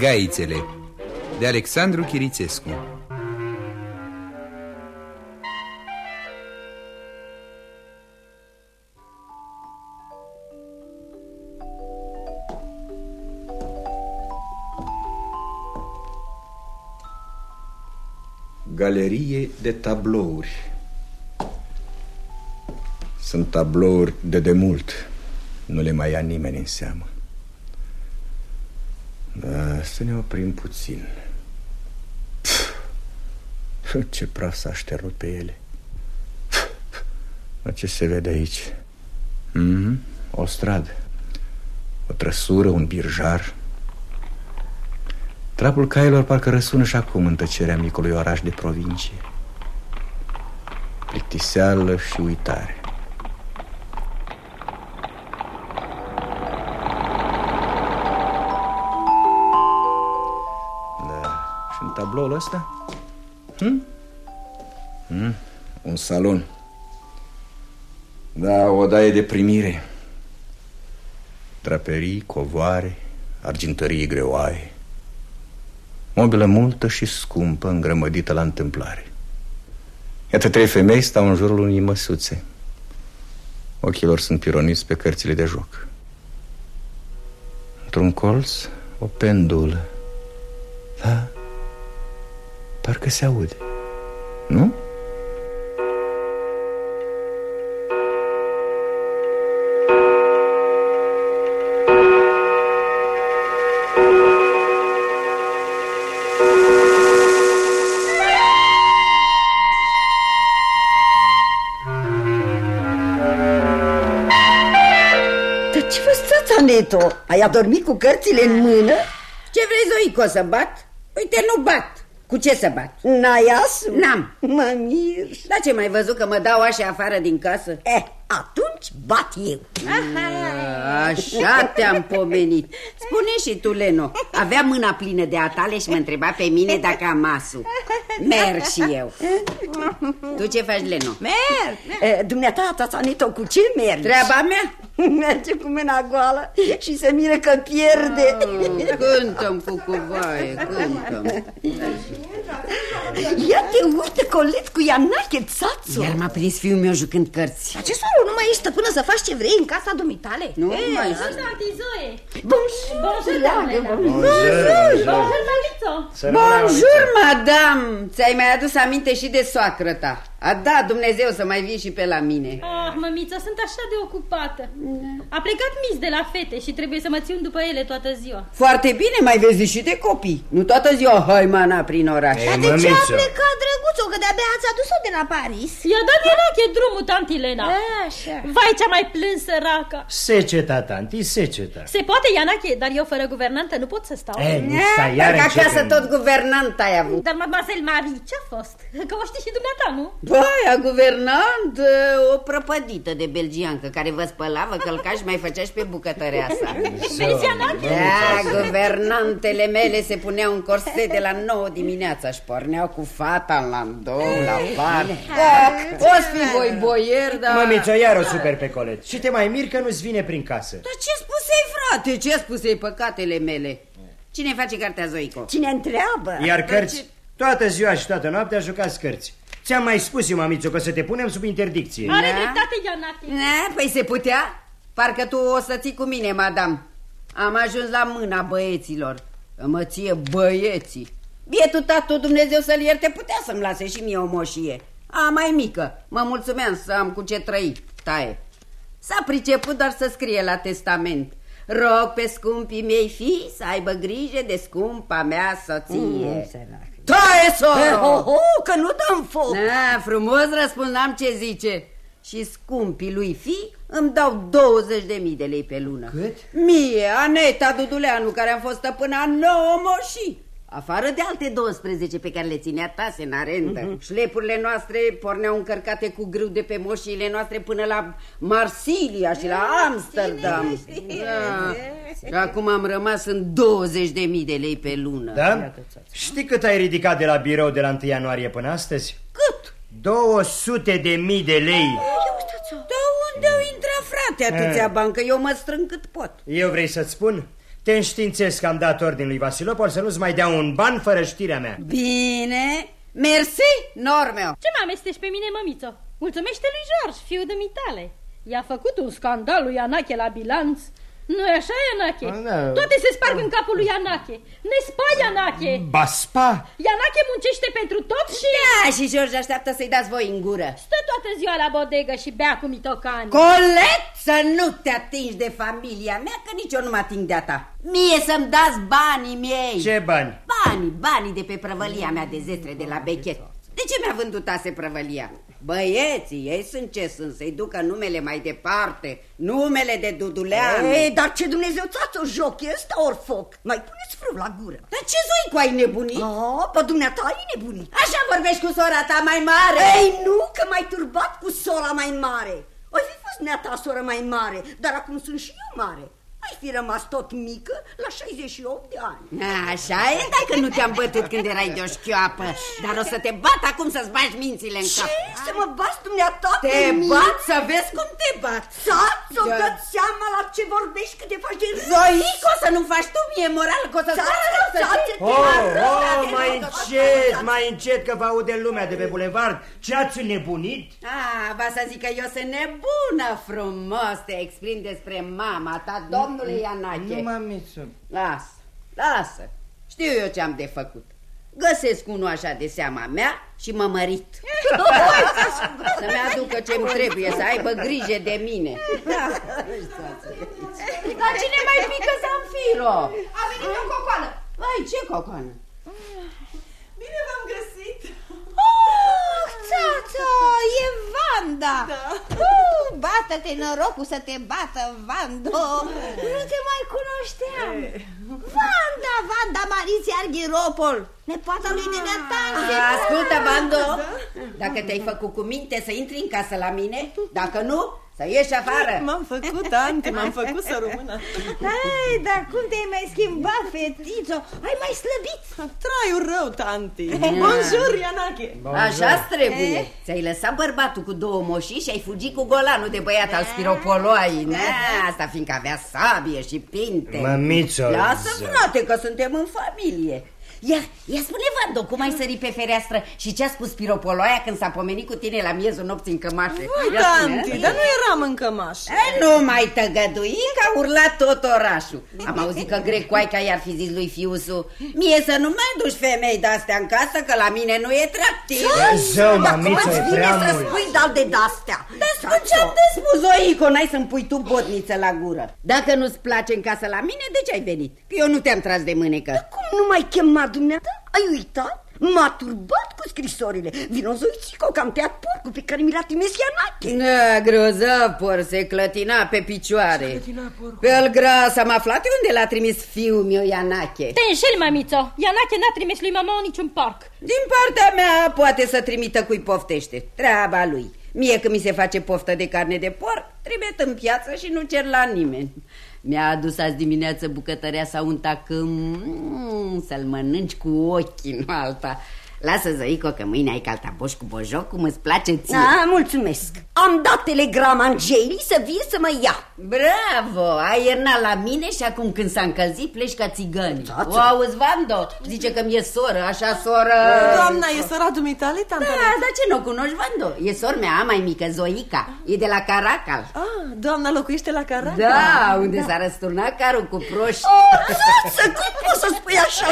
Gaițele, de Alexandru Chirițescu. Galerie de tablouri. Sunt tablouri de demult. Nu le mai ia nimeni în seamă. Da, să ne oprim puțin. Ce praf s-a șternut pe ele. Ce se vede aici? O stradă, o trăsură, un birjar. Trapul cailor parcă răsună și acum în tăcerea micului oraș de provincie. Plictiseală și uitare. Da, și în tabloul ăsta? Un salon. Da, o odaie de primire. Draperii, covoare, argintării greoaie. Mobilă multă și scumpă, îngrămădită la întâmplare. Iată 3 femei stau în jurul unei măsuțe. Ochii lor sunt pironiți pe cărțile de joc. Într-un colț, o pendulă. Da, parcă se aude, nu? Neto, ai adormit cu cărțile în mână? Ce vrei, Zoico, să bat? Uite, nu bat. Cu ce să bat? N-ai asul? N-am. Mă mir. Da, ce mai văzut că mă dau așa afară din casă? Atunci bat eu. Așa te-am pomenit. Spune și tu, Leno. Avea mâna plină de atale și mă întreba pe mine dacă am asul. Merg și eu. Tu ce faci, Leno? Merg. Dumneata, tata Neto, cu ce mergi? Treaba mea. Merge cu mâna goală și se mire că pierde. Cântă-mi, cucuvaie, cântă-mi. Ia te uite, colet cu Ianache, țațu. Iar m-a prins fiul meu jucând cărți. Ce soară, nu mai ești stăpână să faci ce vrei în casa dumitale? Nu mai ești. Bonjour, madame. Ți-ai mai adus aminte și de soacră ta. A, da, Dumnezeu să mai vii și pe la mine. Ah, mămiță, sunt așa de ocupată. A plecat Mis de la fete și trebuie să mă țin după ele toată ziua. Foarte bine, mai vezi și de copii. Nu toată ziua haimana prin oraș. Dar de ce a plecat, drăguțo, că de-abia ați adus-o de la Paris? I-a dat Ianache drumul, tanti Lena. Așa. Vai, ce-a mai plâns săraca. Seceta, tanti, seceta. Se poate, Ianache, dar eu fără guvernantă nu pot să stau. Că acasă tot guvernant ai avut. Dar mademoiselle Marie, ce-a fost? Că o știi și dumneata, nu? Aia, guvernant, o prăpădită de belgiancă care vă spăla, vă călca și mai făcea și pe bucătăreasa. Da, guvernantele mele se puneau un corset de la 9 dimineața și porneau cu fata în landou, la par. O-ți fi voi boier, dar... Mămiță, iar o super pe colet. Și te mai mir că nu-ți vine prin casă. Dar ce spusei, frate? Ce spusei, păcatele mele? Cine face cartea, Zoico? Cine întreabă? Iar cărți, toată ziua și toată noaptea jucați cărți. Ți-am mai spus eu, mamițo, că să te punem sub interdicție. Are dreptate, Ianache. Păi se putea? Parcă tu o să ții cu mine, madame. Am ajuns la mâna băieților. Mă ție băieții. Bietul tatu, Dumnezeu să-l ierte, putea să-mi lase și mie o moșie. Mai mică, mă mulțumeam să am cu ce trăi. Taie. S-a priceput doar să scrie la testament: rog pe scumpii mei fii să aibă grijă de scumpa mea soție. Taie, soro! Că nu dăm foc. Frumos răspund, n-am ce zice. Și scumpii lui fii îmi dau 20.000 de lei pe lună. Cât? Mie, Aneta Duduleanu, care am fost stăpâna 9 moșii, afară de alte 12 pe care le ținea tase în arendă. Șlepurile noastre porneau încărcate cu grâu de pe moșiile noastre până la Marsilia și la Amsterdam. Și acum am rămas în 20.000 de lei pe lună. Da? Știi cât ai ridicat de la birou de la 1 ianuarie până astăzi? Cât? 200.000 de lei. Dar unde au intrat, frate, atâția bani? Că eu mă strâng cât pot. Eu vrei să-ți spun? Te înștiințez că am dat ordin lui Vasilopol să nu-ți mai dea un ban fără știrea mea. Bine, mersi, Normeo. Ce mă amestești pe mine, mămițo? Mulțumește lui George, fiul dumitale. I-a făcut un scandal lui Ianache la bilanț. Nu-i așa, Ianache? Da. Toate se sparg în capul lui Ianache. Ne spa, Ianache. Baspa? Ianache muncește pentru tot și... Da, și George așteaptă să-i dați voi în gură. Stă toată ziua la bodegă și bea cu mitocani. Colet, să nu te atingi de familia mea, că nici eu nu mă ating de-a ta. Mie să-mi dați banii miei. Ce bani? Banii de pe prăvălia mea de zestre de la Bechet. De ce mi-a vândut ase prăvălia? Băieții, ei sunt ce sunt, să-i ducă numele mai departe, numele de Duduleanu. Ei, dar ce Dumnezeu ți-o joc, e ăsta ori foc? Mai puneți frâu la gură. Dar ce Zoicu, ai nebunit? Pe dumneata ai nebunit. Așa vorbești cu sora ta mai mare? Ei, nu, că m-ai turbat cu sora mai mare. Oi fi fost neata soră mai mare, dar acum sunt și eu mare. Ai fi rămas tot mică la 68 de ani. Așa e, dacă nu te-am bătut când erai de o șchioapă. Dar o să te bat acum să-ți bagi mințile în cap. Ce? Să mă bați dumneata Te pe mine? bat să vezi cum te bat. Să-ți dă seama la ce vorbești, că te faci de râs. Zoic, o să nu faci tu mie moral, că o să-ți Mai încet că vă aude lumea de pe bulevard. Ce ați nebunit? Va să zic că eu sunt nebună. Frumos te exprim despre mama ta, domnule Ianache. Nu, mamiță. Lasă. Știu eu ce am de făcut. Găsesc unul așa de seama mea și mă mărit. Să-mi aducă ce-mi trebuie, să aibă grijă de mine. Dar cine mai pică Zanfiro? A venit o cocoană. Vai, ce cocoană? Bine v-am găsit. Tata, e Vanda. Bată-te norocul să te bată, Vando. Nu te mai cunoșteam. Vanda Mariție Arghiropol, nepoata lui Nenea Tange. Ascultă, Vando, dacă te-ai făcut cu minte să intri în casă la mine, dacă nu, să ieși afară. M-am făcut, tanti, m-am făcut să rămână. Hai, dar cum te-ai mai schimbat, fetițo? Ai mai slăbit. Traiul rău, tanti. Bonjour, Ianache. Așa-ți trebuie. Ți-ai lăsat bărbatul cu 2 moșii și ai fugit cu golanul de băiat al Spiropoloai. Asta fiindcă avea sabie și pinte. Mămițo. Lasă, frate, că suntem în familie. Ia spune, Vando, cum ai sărit pe fereastră și ce a spus Spiropoloaia când s-a pomenit cu tine la miezul nopții în cămașe? Tanti, dar nu eram în cămașă. Nu mai tăgădui, că a urlat tot orașul. Am auzit că Grecoaica i-ar fi zis lui fiusul: mie să nu mai duci femei de-astea în casă, că la mine nu e tractiv. Zău, mamiță, e prea mult. Să spui de-al de de-astea. Dar spun ce-am de spus, Zoico, n-ai să-mi pui tu botniță la gură. Dacă nu-ți place în casă la mine, de ce ai venit? Că eu nu te-am tras de mânecă. Cum nu mai chema dumneata? Ai uitat? M-a turbat cu scrisorile. Vino, Zoițico, că am tăiat porcul pe care mi l-a trimis Ianache. Grozav, por, se clătina pe picioare. Pe-l gras, am aflat unde l-a trimis fiul meu Ianache. Te înșeli, mamițo. Ianache n-a trimis lui mama niciun porc. Din partea mea poate să trimită cui poftește. Treaba lui. Mie când mi se face poftă de carne de porc, trimit în piață și nu cer la nimeni. Mi-a adus azi dimineață bucătărea sau un tacâm, să-l mănânci cu ochii, nu alta. Lasă, Zoico, că mâine ai caltaboș cu bojoc, cum îți place ție. Mulțumesc. Am dat telegrama Angelii să vie să mă ia. Bravo, ai iernat la mine și acum când s-a încălzit pleci ca țigăni. O auzi, Vando? Zice că mi-e soră, așa soră. Doamna, e sora dumitale, tante? Da, dar ce nu cunoști, Vando? E sor mea mai mică, Zoica. E de la Caracal. Doamna locuiește la Caracal? Da, unde s-a răsturnat carul cu proști. Cum poți să spui așa?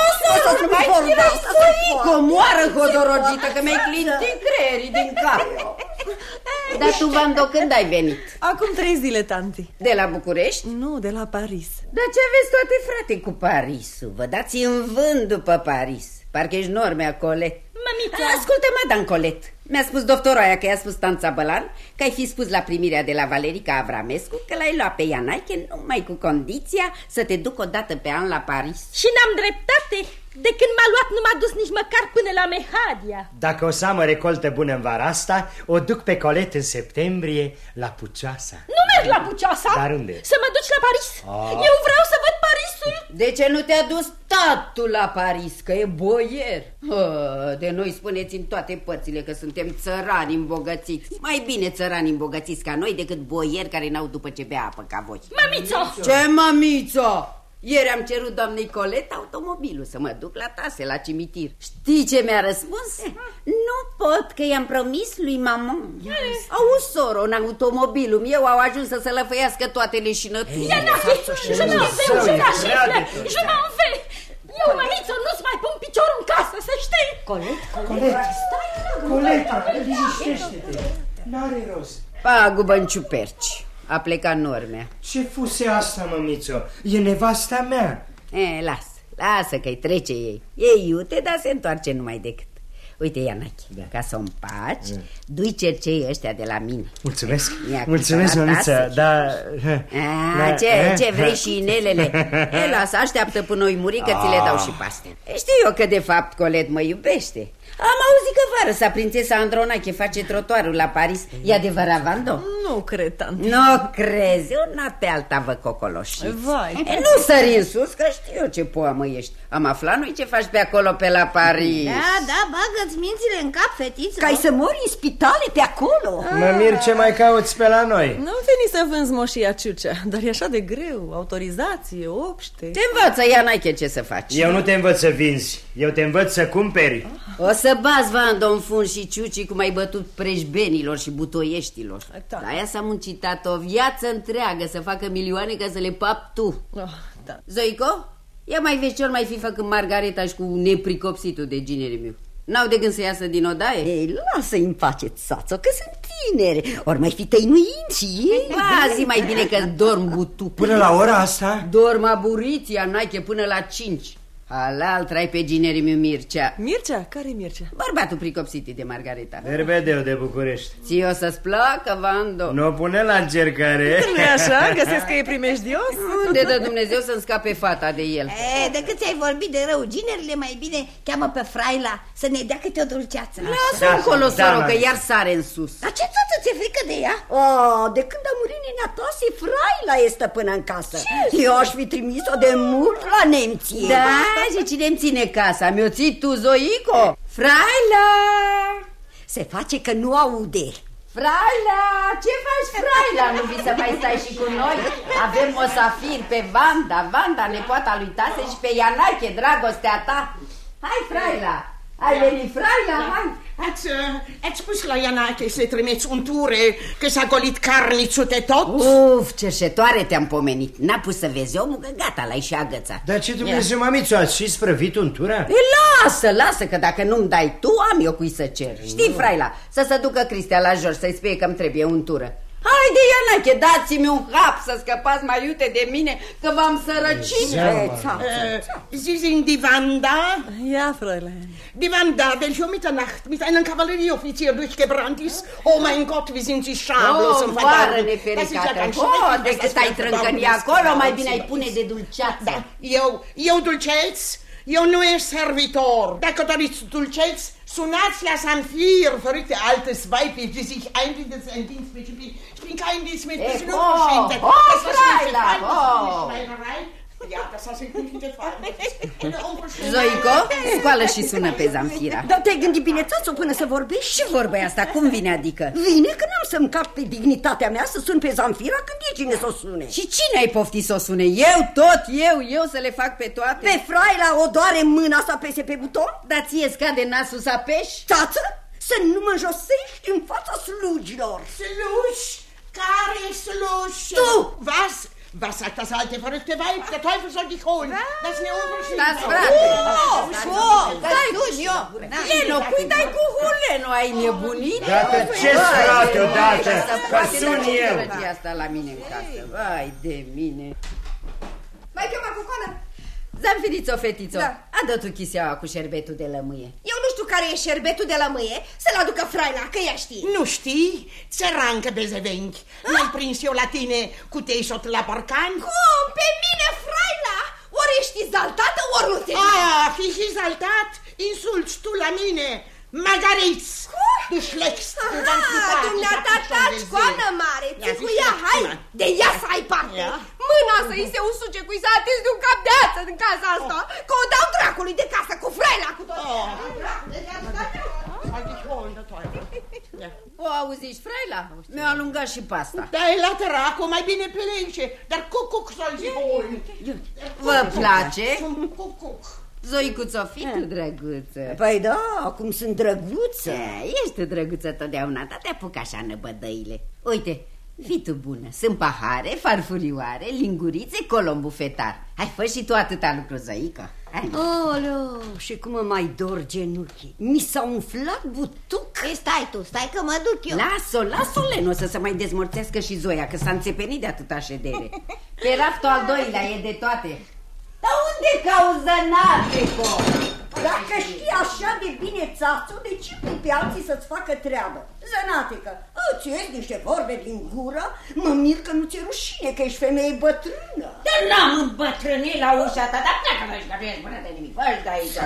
Comoară hodorogită, că mi-ai clintit creierii din cap. Dar tu, Vando, când ai venit? Acum 3 zile, tanti. De la București? Nu, de la Paris. Dar ce aveți toate, frate, cu Parisul? Vă dați în vânt după Paris. Parcă ești Normea Colet. Mămița! Ascultă, madame Colet, mi-a spus doctoroaia că i-a spus tanța Bălan că ai fi spus la primirea de la Valerica Avramescu că l-ai luat pe Ianache numai cu condiția să te duc o dată pe an la Paris. Și n-am dreptate. De când m-a luat nu m-a dus nici măcar până la Mehadia. Dacă o să am o recoltă bună în vara asta, o duc pe Colet în septembrie la Pucioasa. Nu merg la Pucioasa. Dar unde? Să mă duci la Paris. Eu vreau să văd Parisul. De ce nu te-a dus tatul la Paris, că e boier? De noi spuneți în toate părțile că suntem țărani îmbogățiți. Mai bine țărani îmbogățiți ca noi decât boieri care n-au după ce bea apă ca voi. Mămițo! Ce mămițo? Ieri am cerut doamnei Colet automobilul să mă duc la Tase, la cimitir. Știi ce mi-a răspuns? Nu pot, că i-am promis lui mama. Auzi, soro, în automobilul meu au ajuns să se lăfăiască toate leșinăturile. Je m'en vais. Eu, mămiță, nu-ți mai pun piciorul în casă, să știi. Coleta, liniștește-te. N-are rost. Pagubă-n ciuperci. A plecat Normea. Ce fuse asta, mămițo? E nevasta mea. Lasă că-i trece ei. E iute, dar se întoarce numai decât. Uite, Ianache, ca să o împaci, du-i cercei ăștia de la mine. Mulțumesc, mămiță, dar... Ce vrei și inelele? Lasă, așteaptă până o-i muri că ți le dau și paste. Știu eu că de fapt Colet mă iubește. Am auzit că vară sa prințesa Andronache face trotuarul la Paris. E adevărat, Vando? Nu cred, tante. Nu crezi, una pe alta vă cocoloșiți. Vai. Nu sări în sus, că știu eu ce poamă ești. Am aflat noi ce faci pe acolo pe la Paris. Da, bagă-ți mințile în cap, fetiță. Ca-i să mori în spitale pe acolo. Mă mir ce mai cauți pe la noi. Nu veni să vânzi moșia Ciucea, dar e așa de greu. Autorizație, obște. Te învață, Ianache, ce să faci. Eu nu te învăț să vinzi, eu te învăț să cumperi. O să bați, Vando, în fund și Ciuci cum ai bătut preșbenilor și butoieștilor. Da. Aia s-a muncitat o viață întreagă să facă milioane ca să le pap tu. Da. Zoico, ia mai vezi ce-or mai fi făcând Margareta și cu nepricopsitul de ginerii meu. N-au de gând să iasă din odaie? Ei, lasă-i în pace, țațo, că sunt tinere. Ori mai fi tăinuind și ei. Ba, zi mai bine că dorm butuc. Până la ora asta? Dorm aburiți, Ianache, până la 5. Halal trai pe ginerii meu Mircea. Mircea? Care Mircea? Bărbatul pricopsitii de Margareta. Verbedeu de București. Ție o să-ți placă, Vando? Nu pune la încercare. Nu-i așa? Găsesc că e primejdios? Unde dă Dumnezeu să-mi scape fata de el? Decât ți-ai vorbit de rău ginerile, mai bine cheamă pe Fraila să ne dea câte o dulceață. Lasă încolo, soro, că iar sare în sus. Dar ce țață ți-e frică de ea? De când a murit nenea Tase, Fraila e stăpână în casă. Eu aș fi trimis-o de mult la nemții. Da, și cine îmi ține casa? Mi-o ții tu, Zoico? Fraila! Se face că nu aude. Fraila, ce faci, Fraila? Nu vii să mai stai și cu noi? Avem o safir pe Vanda, nepoata lui Tase, și pe Ianache, dragostea ta. Hai, Fraila! Ai venit, Fraila, hai! Ați spus la Ianache să trimiți unture, că s-a golit carnițul de tot? Uf, cerșetoare te-am pomenit. N-a pus să vezi omul, că gata, l-ai și agățat. Dar ce Dumnezeu, mamițo, ați și sprăvit untura? Lasă, că dacă nu-mi dai tu, am eu cui să cer. Știi, Fraila, să se ducă Cristea la George să-i spune că-mi trebuie untură. Haide, Ianache, dați-mi un hap să scăpați mai iute de mine, că v-am sărăcit. Sie sind die Wanda? Ja, Fräulein. Die Wanda, welche um Mitternacht mit einem Kavallerieoffizier durchgebrannt ist. Oh mein Gott, wie sind Sie schamlos und verdammt. Das ist ja ganz schrecklich. Decât ai trâncăni acolo, mai bine ai pune de dulceață. Da, eu dulceți? Eu nu e servitor. Dacă doriți dulceți, sunați la Sanfir, verrückte altes Weib, die sich einbindet in Dienst mit. Ich bin kein Dienstmädchen, das ist nur verschwendet. Fraila, Ja, das hast du nicht gefallen. Zoico, scoală și sună pe Zanfira. Dar te-ai gândit bine, țațo, până să vorbești? Și vorba asta, cum vine adică? Vine că n-am să-mi cap pe dignitatea mea să sun pe Zanfira când e cine să o sune. Și cine ai poftit să o sune? Eu să le fac pe toate? Pe Fraila o doare mâna să apese pe buton? Dar ție scade nasul să apeși? Țață, să nu mă înjosești în fața slugilor. Slugi? Care slugi? Tu! Was sagt das alte verrückte Weib? Der Teufel soll dich holen. Das ist eine Unverschämtheit. Das frate. Leno, cui dai cu Huleno? Ai nebunit? Dacă ce-ți frate odată, că sun eu. Asta la mine în casă. Vai de mine. Mai chema cu coană? Zanfirițo, fetițo, adă tu chiseaua cu șerbetul de lămâie. Eu nu știu care e șerbetul de lămâie, să-l aducă Fraila, că ea știe. Nu știi? Țărancă bezevenchi. N-am prins eu la tine cu teisot la borcan? Cum? Pe mine, Fraila? Ori ești exaltată, ori nu te... fi și exaltat? Insulți tu la mine? Margaritz, du schleckst, du dumneata taci, coană mare, ții cu ea, hai, de ea să ai parte. Mâna să-i se usuce cui s-a atins de un cap de ață în casa asta, că o dau dracului de casă cu Fraila, cu tot. O auziți, Fraila? Mi-a alungat și pasta. Dai la dracu, mai bine pelenche. Dar cucuc să-l zic voi. Vă place? Cucuc. Zoicuțo, fii tu drăguță. Păi da, acum sunt drăguță. Ești tu drăguță totdeauna, dar te apuc așa năbădăile. Uite, fii tu bună, sunt pahare, farfurioare, lingurițe, colomb bufetar. Hai, fă și tu atâta lucru, Zoică. Oleu, și cum mă mai dor genunchii. Mi s-a umflat butuc. Stai că mă duc eu. Lasă-o, Leno, să se mai dezmorțească și Zoia, că s-a înțepenit de atâta ședere. Pe raftul al doilea e de toate. Dar unde cauză Nateco? Dacă știi așa de bine, țațu, de ce pui pe alții să-ți facă treabă? Zănatecă, îți ies niște vorbe din gură, mă mir că nu ți-e rușine, că ești femeie bătrână. Dar n-am îmbătrânit la ușa ta, dar pleacă-mă aici, că nu ești bună de nimic, fă-și de aici.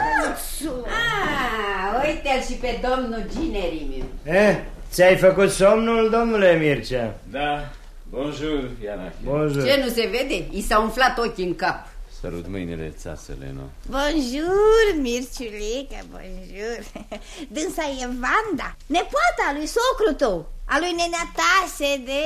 Uite-l și pe domnul ginerii meu. Ți-ai făcut somnul, domnule Mircea? Da, bonjour, Ianache. Bonjour. Ce, nu se vede? I s-au umflat ochii în cap. Sărut mâinile, țațele, nu? Bonjour, Mirciulică, bonjour. Dânsa e Vanda, nepoata lui socru tău, a lui nenea Tase de...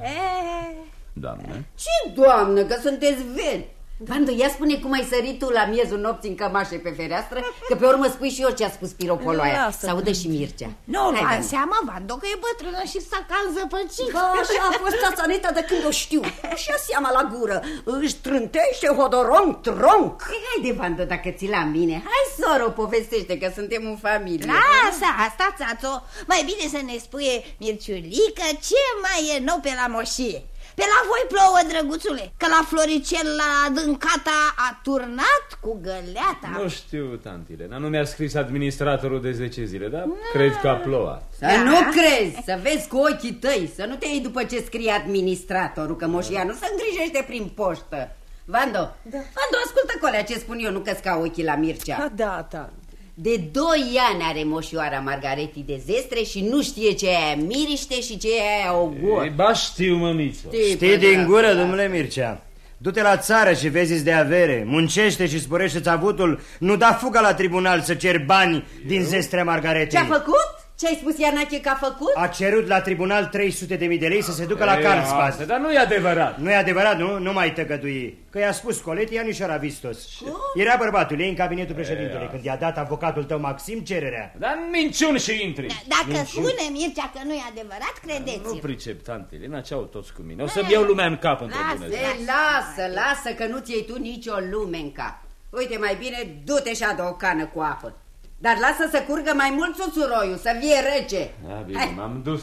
Doamne? Ce doamnă, că sunteți veni. Vandu, ia spune cum ai sărit tu la miezul nopții în cămașe pe fereastră, că pe urmă spui și eu ce a spus piropoloaia. Să audă și Mircea. Nu, lua în seama, Vando, că e bătrână și s-a zăpăcit. Așa a fost tațaneta de când o știu. Și ia seama la gură, își trântește hodoronc, tronc. Haide, Vandu, dacă ți la mine. Hai, soro, povestește că suntem în familie. Lasă, asta, țațo. Mai bine să ne spuie Mirciulică ce mai e nou pe la moșie. Pe la voi plouă, drăguțule, că la Floricel la adâncata a turnat cu găleata. Nu știu, tantile, dar nu mi-a scris administratorul de 10 zile, dar cred că a plouat. Să nu crezi, să vezi cu ochii tăi, să nu te iei după ce scrie administratorul, că moșia nu se îngrijește prin poștă. Vando, Vando, ascultă colea ce spun eu, nu căsca ochii la Mircea. Da, da. De 2 ani are moșioara Margaretii de zestre și nu știe ce e aia miriște și ce e aia ogor. Ba știu, mămițo. Știi din gură, domnule Mircea. Du-te la țară și vezi de avere, muncește și sporește-ți avutul, nu da fuga la tribunal să ceri bani din zestrea Margaretei. Ce-a făcut? Ce-ai spus, Ianache, că a făcut? A cerut la tribunal 300.000 de lei să se ducă la Carlsbad. Dar nu e adevărat. Nu e adevărat, nu? Nu mai tăgădui. Că i-a spus Coletti Anișora Vistos. Era bărbatul ei în cabinetul președintelui când i-a dat avocatul tău Maxim cererea. Dar minciuni și intri. Dacă spune Mircea că nu e adevărat, credeți-l. Nu pricep, tantele, n-aceau toți cu mine. O să-mi iau lumea în cap într-o bună zi. Lasă că nu ți-ai tu nicio lume în cap. Uite, mai bine du-te și adă o cană cu apă. Dar lasă să curgă mai mult țuțuroiul, să vie rece. Da, bine, m-am dus.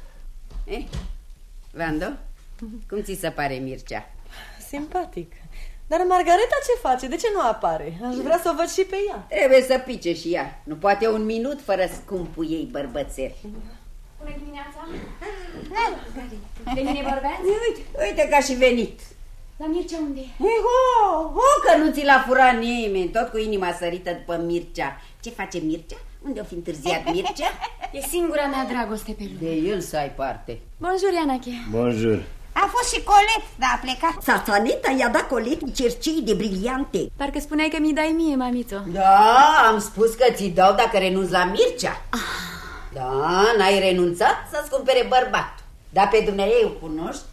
Vando, cum ți se pare Mircea? Simpatic. Dar Margareta ce face? De ce nu apare? Aș vrea să o văd și pe ea. Trebuie să pice și ea. Nu poate un minut fără scumpul ei bărbățel. Bună dimineața! De mine vorbeați? Uite că a și venit. La Mircea unde e? Că nu ți l-a furat nimeni. Tot cu inima sărită după Mircea. Ce face Mircea? Unde o fi întârziat Mircea? E singura mea dragoste pe lume. De el să ai parte. Bonjour, Ianache. Bonjour. A fost și Colet, dar a plecat. Tațaneta i-a dat Coletti cercei de briliante. Parcă spuneai că mi dai mie, mamițo. Da, am spus că ți dau dacă renunți la Mircea. Da, n-ai renunțat să-ți cumpere bărbatul. Dar pe dumneavoastră o cunoști?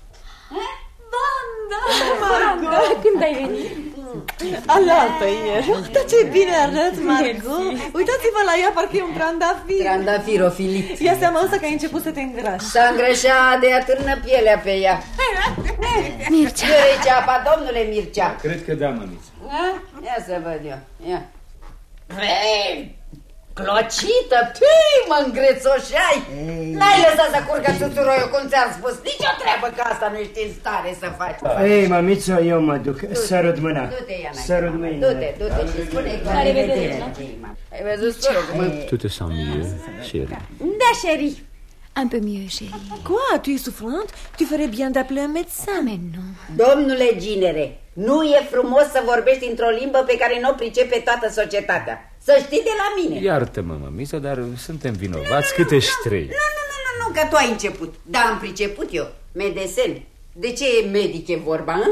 Vanda, când ai venit? Alaltă ieri. Dar ce bine arăt, Margot. Uitați-vă la ea, parcă e un trandafir. Trandafirofilit. Ia seama însă că ai început să te îngrași. S-a îngrășat de atârnă pielea pe ea. Mircea. Ce apa, domnule Mircea? Cred că da, mămiță. Ia să văd eu. Ia. Clocită, mă îngrețoșai. N-ai lăsat să curgă țuțuroiul, cum ți-am spus. Nici o treabă că asta nu ești în stare să faci. Ei, mămițo, eu mă duc. Sărut mâna. Du-te, Iana. Sărut mâinile. Du-te și spune-i că La revedere. Ai văzut, soră, cum... Tu te sens mieux, chérie. Da, chérie. Un peu mieux, chérie. Quoi? Tu es souffrante? Tu ferais bien d'appeler un médecin. Mais non. Domnule Ginere, nu e frumos să vorbești într-o limbă pe care nu o pricepe toată societatea. Să știi de la mine. Iartă-mă, mămiță, dar suntem vinovați cât ești trei. Nu, că tu ai început. Da, am priceput eu. Medesen. De ce medic e vorba, hă?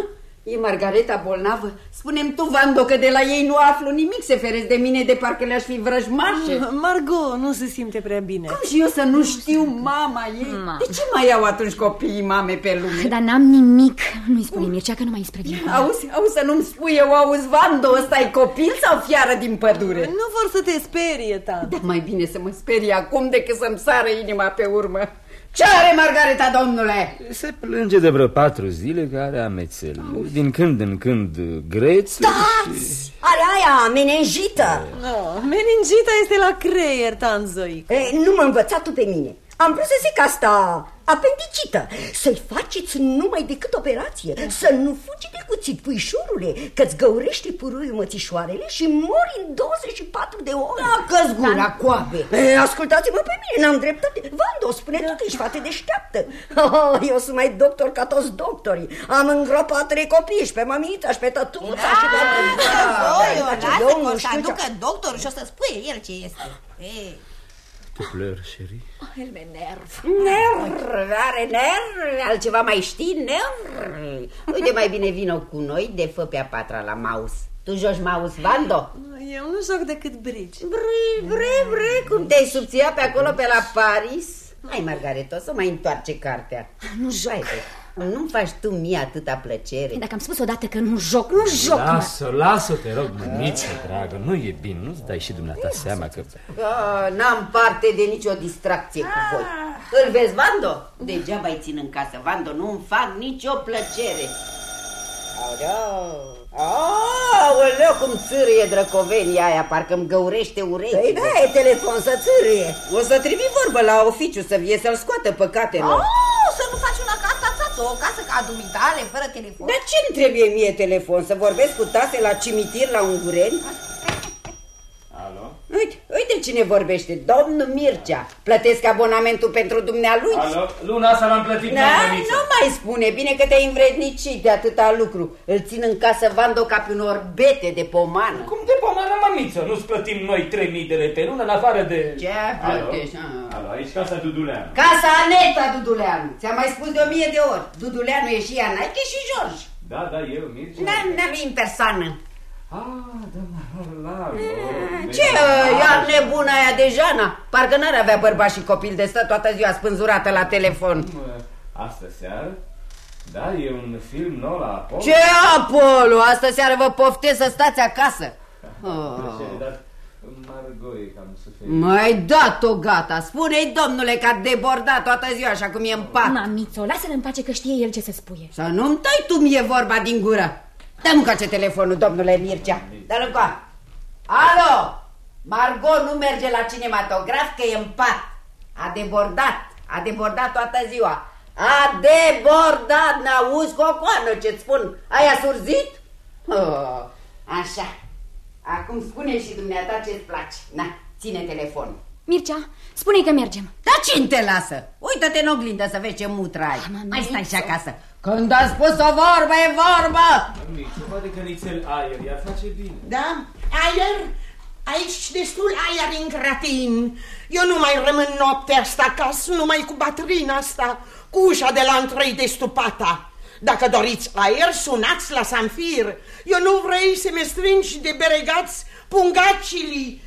E Margareta bolnavă? Spune-mi tu, Vando, că de la ei nu aflu nimic. Se feresc de mine de parcă le-aș fi vrăjmașe. Margot nu se simte prea bine. Cum și eu să nu știu mama ei? De ce mai iau atunci copiii mame pe lume? Dar n-am nimic. Nu-i spune Mircea că nu mai isprăvim. Auzi să nu-mi spui eu, auzi, Vando, ăsta-i copil sau fiară din pădure? Nu vor să te sperie, tată. Da, mai bine să mă sperie acum decât să-mi sară inima pe urmă. Ce are Margareta, domnule? Se plânge de vreo 4 zile că are amețeli. Din când în când grețe. Stați! Are aia menenjită. Meningita este la creier, tanzoic. Nu m-a învățat tu pe mine. Am vrut să zic asta, apendicită. Să-i faceți numai decât operație. Să nu fugi de cuțit, puișorule, că-ți găurește puruiul mățișoarele și mori în 24 de ore. Că-ți gura coabe. Ascultați-mă pe mine, n-am dreptate. Vando, spune tu că ești fată deșteaptă. Eu sunt mai doctor ca toți doctorii. Am îngropat 3 copii și pe mămița și pe tătuța și pe... Lasă-o să aducă doctorul și o să spui el ce este. Tu plări, Sherry? El mi-e nerv. Are nerv, altceva mai știi, nerv. Uite, mai bine vină cu noi, de fă pe a 4-a la Maus. Tu joci Maus, Vando? Eu nu joc decât brici. Vrei, cum te-ai subțiat pe acolo pe la Paris? Hai, Margareta, o să mai întoarce cartea. Nu joc. Nu-mi faci tu mie atâta plăcere. Dacă am spus odată că nu joc, nu joc. Lasă-o, te rog, mămiță, dragă. Nu e bine, nu-ți dai și dumneata seama că... N-am parte de nicio distracție cu voi. Îl vezi, Vando? Degeaba-i țin în casă, Vando, nu-mi fac nicio plăcere. Aoleu, cum țârâie drăcovenia aia, parcă-mi găurește urechile. Păi da, e telefon să țârâie. O să trimit vorbă la oficiu să vie să-l scoată păcatelor. Să nu faci una ca asta, o casă ca dumitale, fără telefon. Dar ce-mi trebuie mie telefon? Să vorbesc cu tase la cimitir la Ungureni? Alo? Uite cine vorbește, domnul Mircea. Plătesc abonamentul pentru dumnealui. Alo? Luna asta l-am plătit. Nu mai spune, bine că te-ai învrednicit de atâta lucru. Îl țin în casă, Vando, ca pe un orbete de pomană. Cum de pomană, mămiță? Nu-ți plătim noi 3.000 de lei pe lună, în afară de... Ce plătești? Alo, aici casa Duduleanu. Casa Aneta Duduleanu. Ți-am mai spus de 1000 de ori. Duduleanu e și Ianache și George. Da, Mircea. N-am în persoană. Da, ce ia nebună aia de Jana? Parcă n-ar avea bărbat și copil de stă toată ziua spânzurată la telefon. Astă seară? Da, e un film nou la Apollo. Ce Apollo? Astă seară vă poftez să stați acasă. Dar Margot e cam suferit. Mai dat-o gata. Spune-i, domnule, că a debordat toată ziua așa cum e în pat. Mamițo, lasă-l în pace că știe el ce să spuie. Să nu-mi tai tu mie vorba din gură. Dă-mi încoace telefonul, domnule Mircea. Dă-l încoa. Alo! Margot nu merge la cinematograf că e în pat. A debordat toată ziua. A debordat, n-auzi, cocoană, ce-ți spun? Ai asurzit? Așa. Acum spune și dumneata ce-ți place. Na, ține telefonul. Mircea, spune-i că mergem. Dar cine te lasă? Uită-te în oglindă să vezi ce mutră ai. Mai stai și acasă. Când a spus o vorbă, e vorbă. Mici, poate că nițel aer, ea face bine. Da, aer? Aici destul aer în gratin. Eu nu mai rămân noaptea asta acasă, numai cu baterina asta, cu ușa de la întrei destupata. Dacă doriți aer, sunați la Sanfir. Eu nu vrei să mă strângi de beregați pungacili.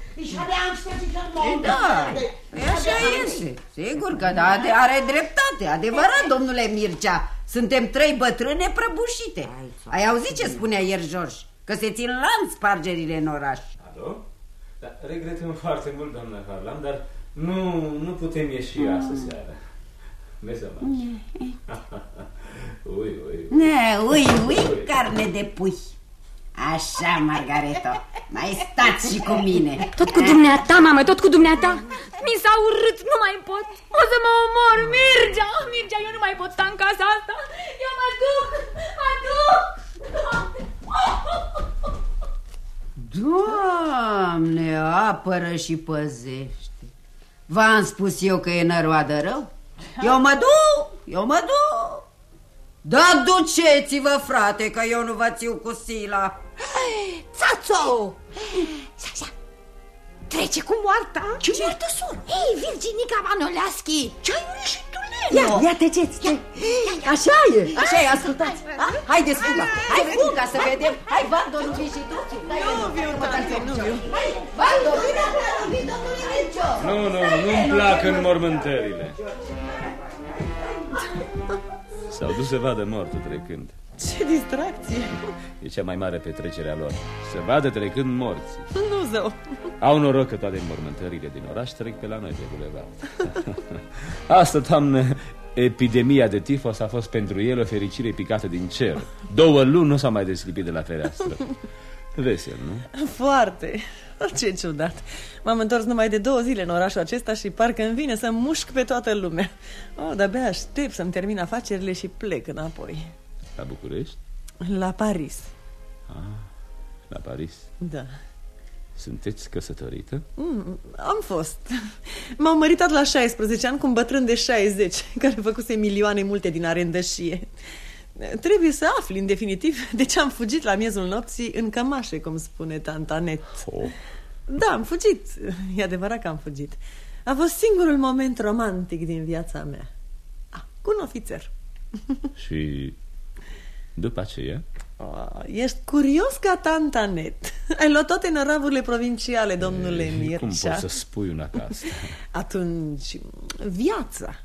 Da, așa este. Sigur că da, are dreptate. Adevărat, domnule Mircea. Suntem 3 bătrâne prăbușite. Ai auzit ce spunea ieri George? Că se țin lanț spargerile în oraș. Alo? Da, regretăm foarte mult, doamna Harlam, dar nu putem ieși astăzi seara. Vezi, Ui, carne de pui. Așa, Margareta, mai stați și cu mine. Tot cu dumneata, mamă, tot cu dumneata. Mi s-a urât, nu mai pot. O să mă omor, Mircea, eu nu mai pot sta în casa asta. Eu mă duc. Doamne, apără și păzește. V-am spus eu că e năroadă rău? Eu mă duc. Da, duceți-vă, frate, că eu nu vă țiu cu sila. Țațo! Trece cu moarta? Ce moartă, soră? Ei, Virginica Manoleaschi! Ce ai ureșit, Ia tăceți. Așa e, ascultați. Haideți, fuga. Hai, fuga să vedem. Hai, Vando, nu vii și tu? Nu viu, tante, nu viu. Vando, Nu-mi plac înmormântările. S-au dus să vadă mortul trecând. Ce distracție. E cea mai mare petrecere a lor. Să vadă trecând morți. Nu zău. Au noroc că toate înmormântările din oraș trec pe la noi pe bulevard. Asta, doamnă, epidemia de tifos a fost pentru el o fericire picată din cer. 2 luni nu s-a mai deslipit de la fereastră. Vesel, nu? Foarte. Ce ciudat. M-am întors numai de 2 zile în orașul acesta și parcă îmi vine să mușc pe toată lumea. De-abia aștept să-mi termin afacerile și plec înapoi. La București? La Paris. La Paris? Da. Sunteți căsătorită? Am fost. M-am măritat la 16 ani cu un bătrân de 60 care făcuse milioane multe din arendășie. Trebuie să afli în definitiv de ce am fugit la miezul nopții în cămașe, cum spune tanta Net. Da, am fugit. E adevărat că am fugit. A fost singurul moment romantic din viața mea. Cu un ofițer. Și după aceea? Ești curios ca tanta Net. Ai luat toate năravurile provinciale, domnule Mircea. Cum poți să spui una ca asta? Atunci, viața.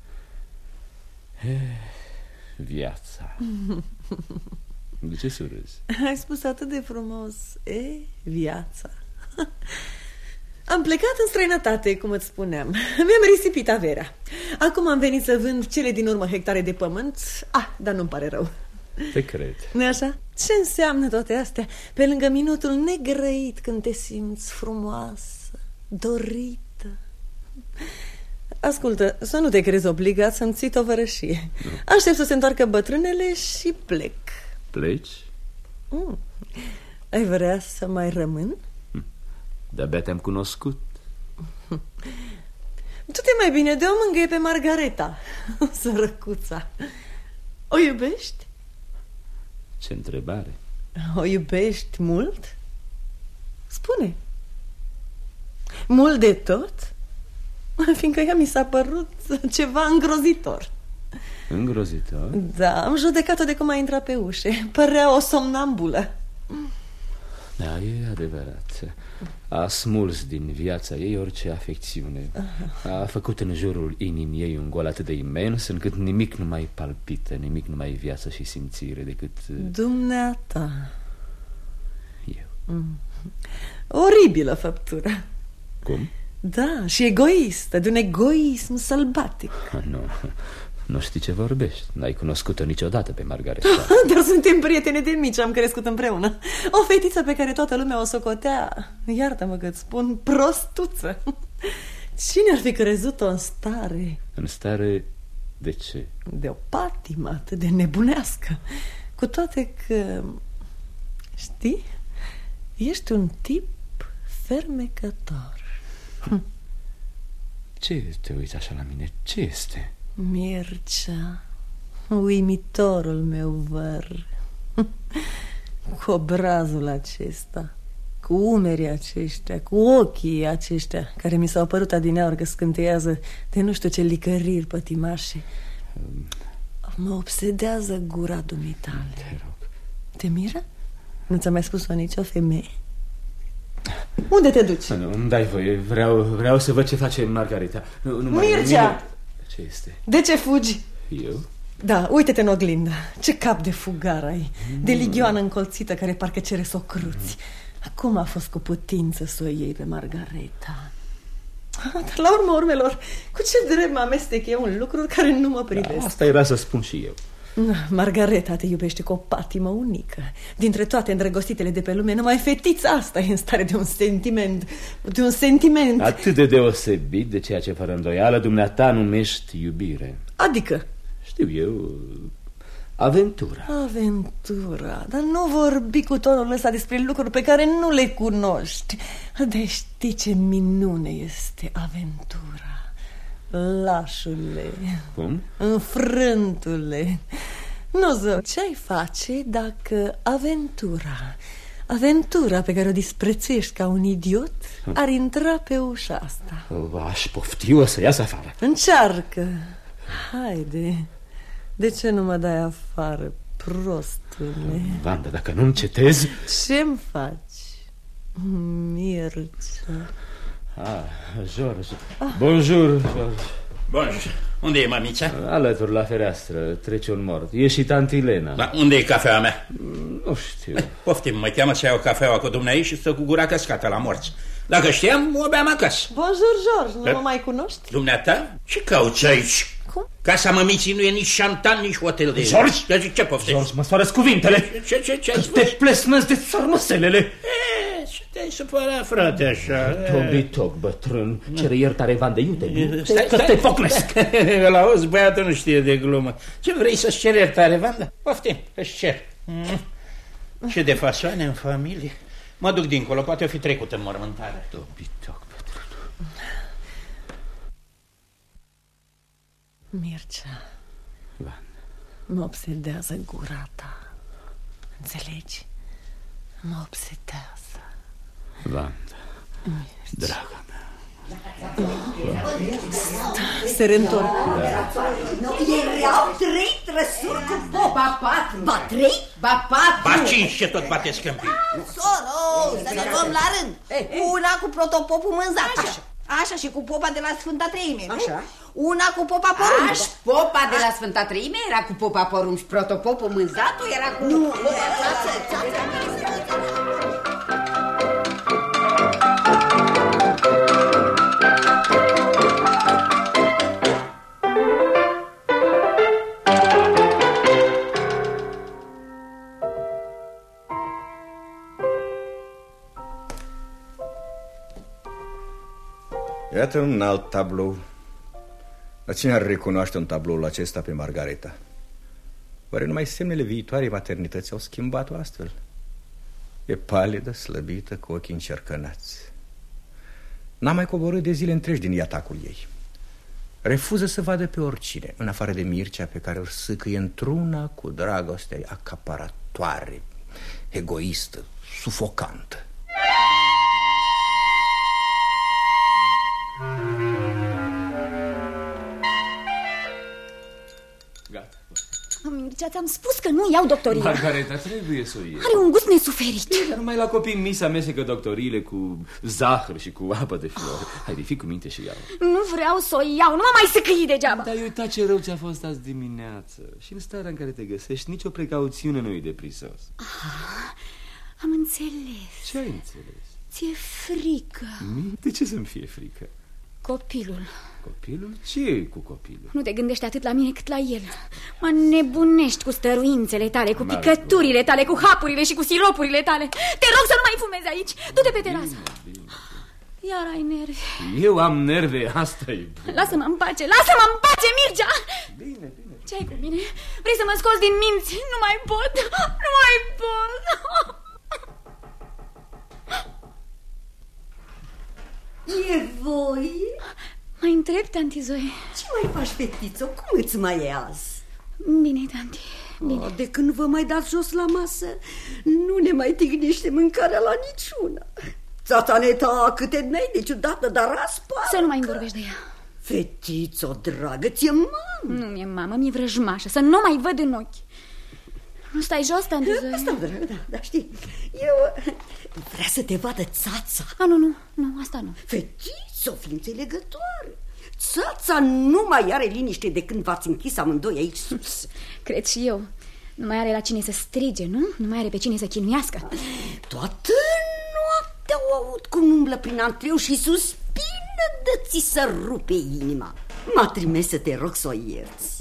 Viața. De ce surâzi? Ai spus atât de frumos. Viața. Am plecat în străinătate, cum îți spuneam. Mi-am risipit averea. Acum am venit să vând cele din urmă hectare de pământ. Dar nu-mi pare rău. Te cred. Nu-i așa? Ce înseamnă toate astea pe lângă minutul negrăit când te simți frumoasă, dorită? Ascultă, să nu te crezi obligat să-mi ții tovărășie. Aștept să se întoarcă bătrânele și plec. Pleci? Ai vrea să mai rămân? De-abia te-am cunoscut. Du-te mai bine de o mângâie pe Margareta, sărăcuța. O iubești? Ce întrebare? O iubești mult? Spune. Mult de tot? Fiindcă ea mi s-a părut ceva îngrozitor. Îngrozitor? Da, am judecat-o de cum a intrat pe ușe. Părea o somnambulă. Da, e adevărat. A smuls din viața ei orice afecțiune. A făcut în jurul inimii ei un gol atât de imens încât nimic nu mai palpită, nimic nu mai e viață și simțire decât... Dumneata. Eu. Oribilă făptură. Cum? Da, și egoistă, de un egoism sălbatic. Nu știi ce vorbești. N-ai cunoscut-o niciodată pe Margareta. Dar suntem prietene de mici, am crescut împreună. O fetiță pe care toată lumea o socotea, iartă-mă că-ți spun, prostuță. Cine ar fi crezut-o în stare? În stare de ce? De o patimă atât de nebunească. Cu toate că, știi, ești un tip fermecător. Ce te uiți așa la mine? Ce este? Mircea, uimitorul meu văr. Cu obrazul acesta, cu umerii aceștia, cu ochii aceștia care mi s-au părut adineaori că scânteiază de nu știu ce licăriri pătimașe. Mă obsedează gura dumitale. Te rog. Te miră? Nu ți-a mai spus-o nicio femeie? Unde te duci? Nu, îmi dai voie, vreau să văd ce face Margareta. Mircea! Ce este? De ce fugi? Eu? Da, uite-te în oglindă. Ce cap de fugar ai. De ligioană încolțită care parcă cere să o cruți. Acum a fost cu putință să o iei pe Margareta. Dar la urma urmelor, cu ce drept mă amestec eu în lucruri care nu mă privesc? Da, asta era să spun și eu. Margareta te iubește cu o patimă unică. Dintre toate îndrăgostitele de pe lume, numai fetița asta e în stare de un sentiment. De un sentiment atât de deosebit de ceea ce fără îndoială dumneata numești iubire. Adică? Știu eu, aventura. Aventura, dar nu vorbi cu tonul ăsta despre lucruri pe care nu le cunoști. De știi ce minune este aventura. Lașule. Cum? Înfrântule. Nu zău, ce-ai face dacă aventura pe care o disprețuiești ca un idiot ar intra pe ușa asta? Aș pofti, o să iasă afară. Încearcă. Haide, de ce nu mă dai afară, prostule? Vanda, dacă nu încetezi... Ce-mi faci, Mircea? George. Bonjour, George. Bonjour. Unde e mamița? Alături la fereastră, trece un mort. E și tanti Elena. Da, unde e cafeaua mea? Nu știu. Poftim, mă cheamă să iau cafeaua cu dumneavoastră și stă cu gura căscată la morți. Dacă știam, o beam acasă. Bonjour, George, nu mă mai cunoști? Dumneata? Ce cauți aici? Cum? Casa mămiții nu e nici șantan, nici hotel de... George! Ce poftim? George, măsoară-ți cuvintele! Ce ai spus? Te plesnăți de țărmăselele! Ce te-ai supărat, frate, așa? Tobitoc, bătrân, cere iertare, Vanda, iute, că te pocnesc! Îl auzi, băiatul nu știe de glumă. Ce vrei să-ți ceri iertare, Vanda? Poftim, își cer. Ce de fasoane în familie. Mă duc dincolo, poate o fi trecut în mormântare. Tobitoc, bătrân. Mircea, mă obsedează gura ta. Înțelegi? Mă obsedează. Vanda, draga mea. Se reîntorc. Erau 3 trăsuri cu pop. Ba 4. Ba 3? Ba 4. Ba 5, ce tot bate scâmpii. Soro, să ne luăm la rând. Una cu protopopul mânzat. Așa, și cu popa de la Sfânta Treime. Așa. Una cu popa porumb. Popa de la Sfânta Treime era cu popa porumb și protopopul mânzatul era cu... Nu, Iată un alt tablou. Dar cine ar recunoaște un tabloul acesta pe Margareta? Oare numai semnele viitoarei maternități au schimbat-o astfel? E palidă, slăbită, cu ochii încercănați. N-a mai coborât de zile întregi din iatacul ei. Refuză să vadă pe oricine, în afară de Mircea, pe care îl sâcâie într-una cu dragostea acaparatoare, egoistă, sufocantă. Gata. Mircea, ți-am spus că nu iau doctoria. Margareta, trebuie să o iei. Are un gust nesuferit. Numai la copii mici se amestecă doctoriile cu zahăr și cu apă de flori. Haide, fii cu minte și iau. Nu vreau să o iau, nu mă mai săcăi degeaba. Dar uita ce rău ți-a fost azi dimineață. Și în starea în care te găsești, nicio precauțiune nu-i de prisos. Am înțeles. Ce ai înțeles? Ți-e frică. De ce să-mi fie frică? Copilul. Copilul? Ce e cu copilul? Nu te gândești atât la mine cât la el. Mă nebunești cu stăruințele tale, cu picăturile tale, cu hapurile și cu siropurile tale. Te rog să nu mai fumezi aici. Du-te pe terasă. Iar ai nervi. Eu am nerve, asta e. Lasă-mă în pace, lasă-mă în pace, Mircea. Bine, bine. Ce ai cu mine? Vrei să mă scoți din minți? Nu mai pot. Nu mai pot. E voi? Mă întreb, tanti Zoe. Ce mai faci, fetițo? Cum îți mai e azi? Bine, tanti, bine. De când vă mai dați jos la masă, nu ne mai tignește mâncarea la niciuna. Țața neta câte n-ai de ciudată, dar raspa. Să nu mai vorbești de ea. Fetițo, dragă, ți-e mamă. Nu mi-e mamă, mi-e vrăjmașă. Să nu mai văd în ochi. Nu stai jos, tanti Zoe? Stau, dragă, da, știi. Eu vrea să te vadă țața. Nu, asta nu. Fetițo, fi înțelegătoare. Țața nu mai are liniște de când v-ați închis amândoi aici sus. Cred și eu. Nu mai are la cine să strige, nu? Nu mai are pe cine să chinuiască. Toată noaptea o aud cum umblă prin antreu și suspină de ți să rupe inima. M-a trimis să te rog să o ierți.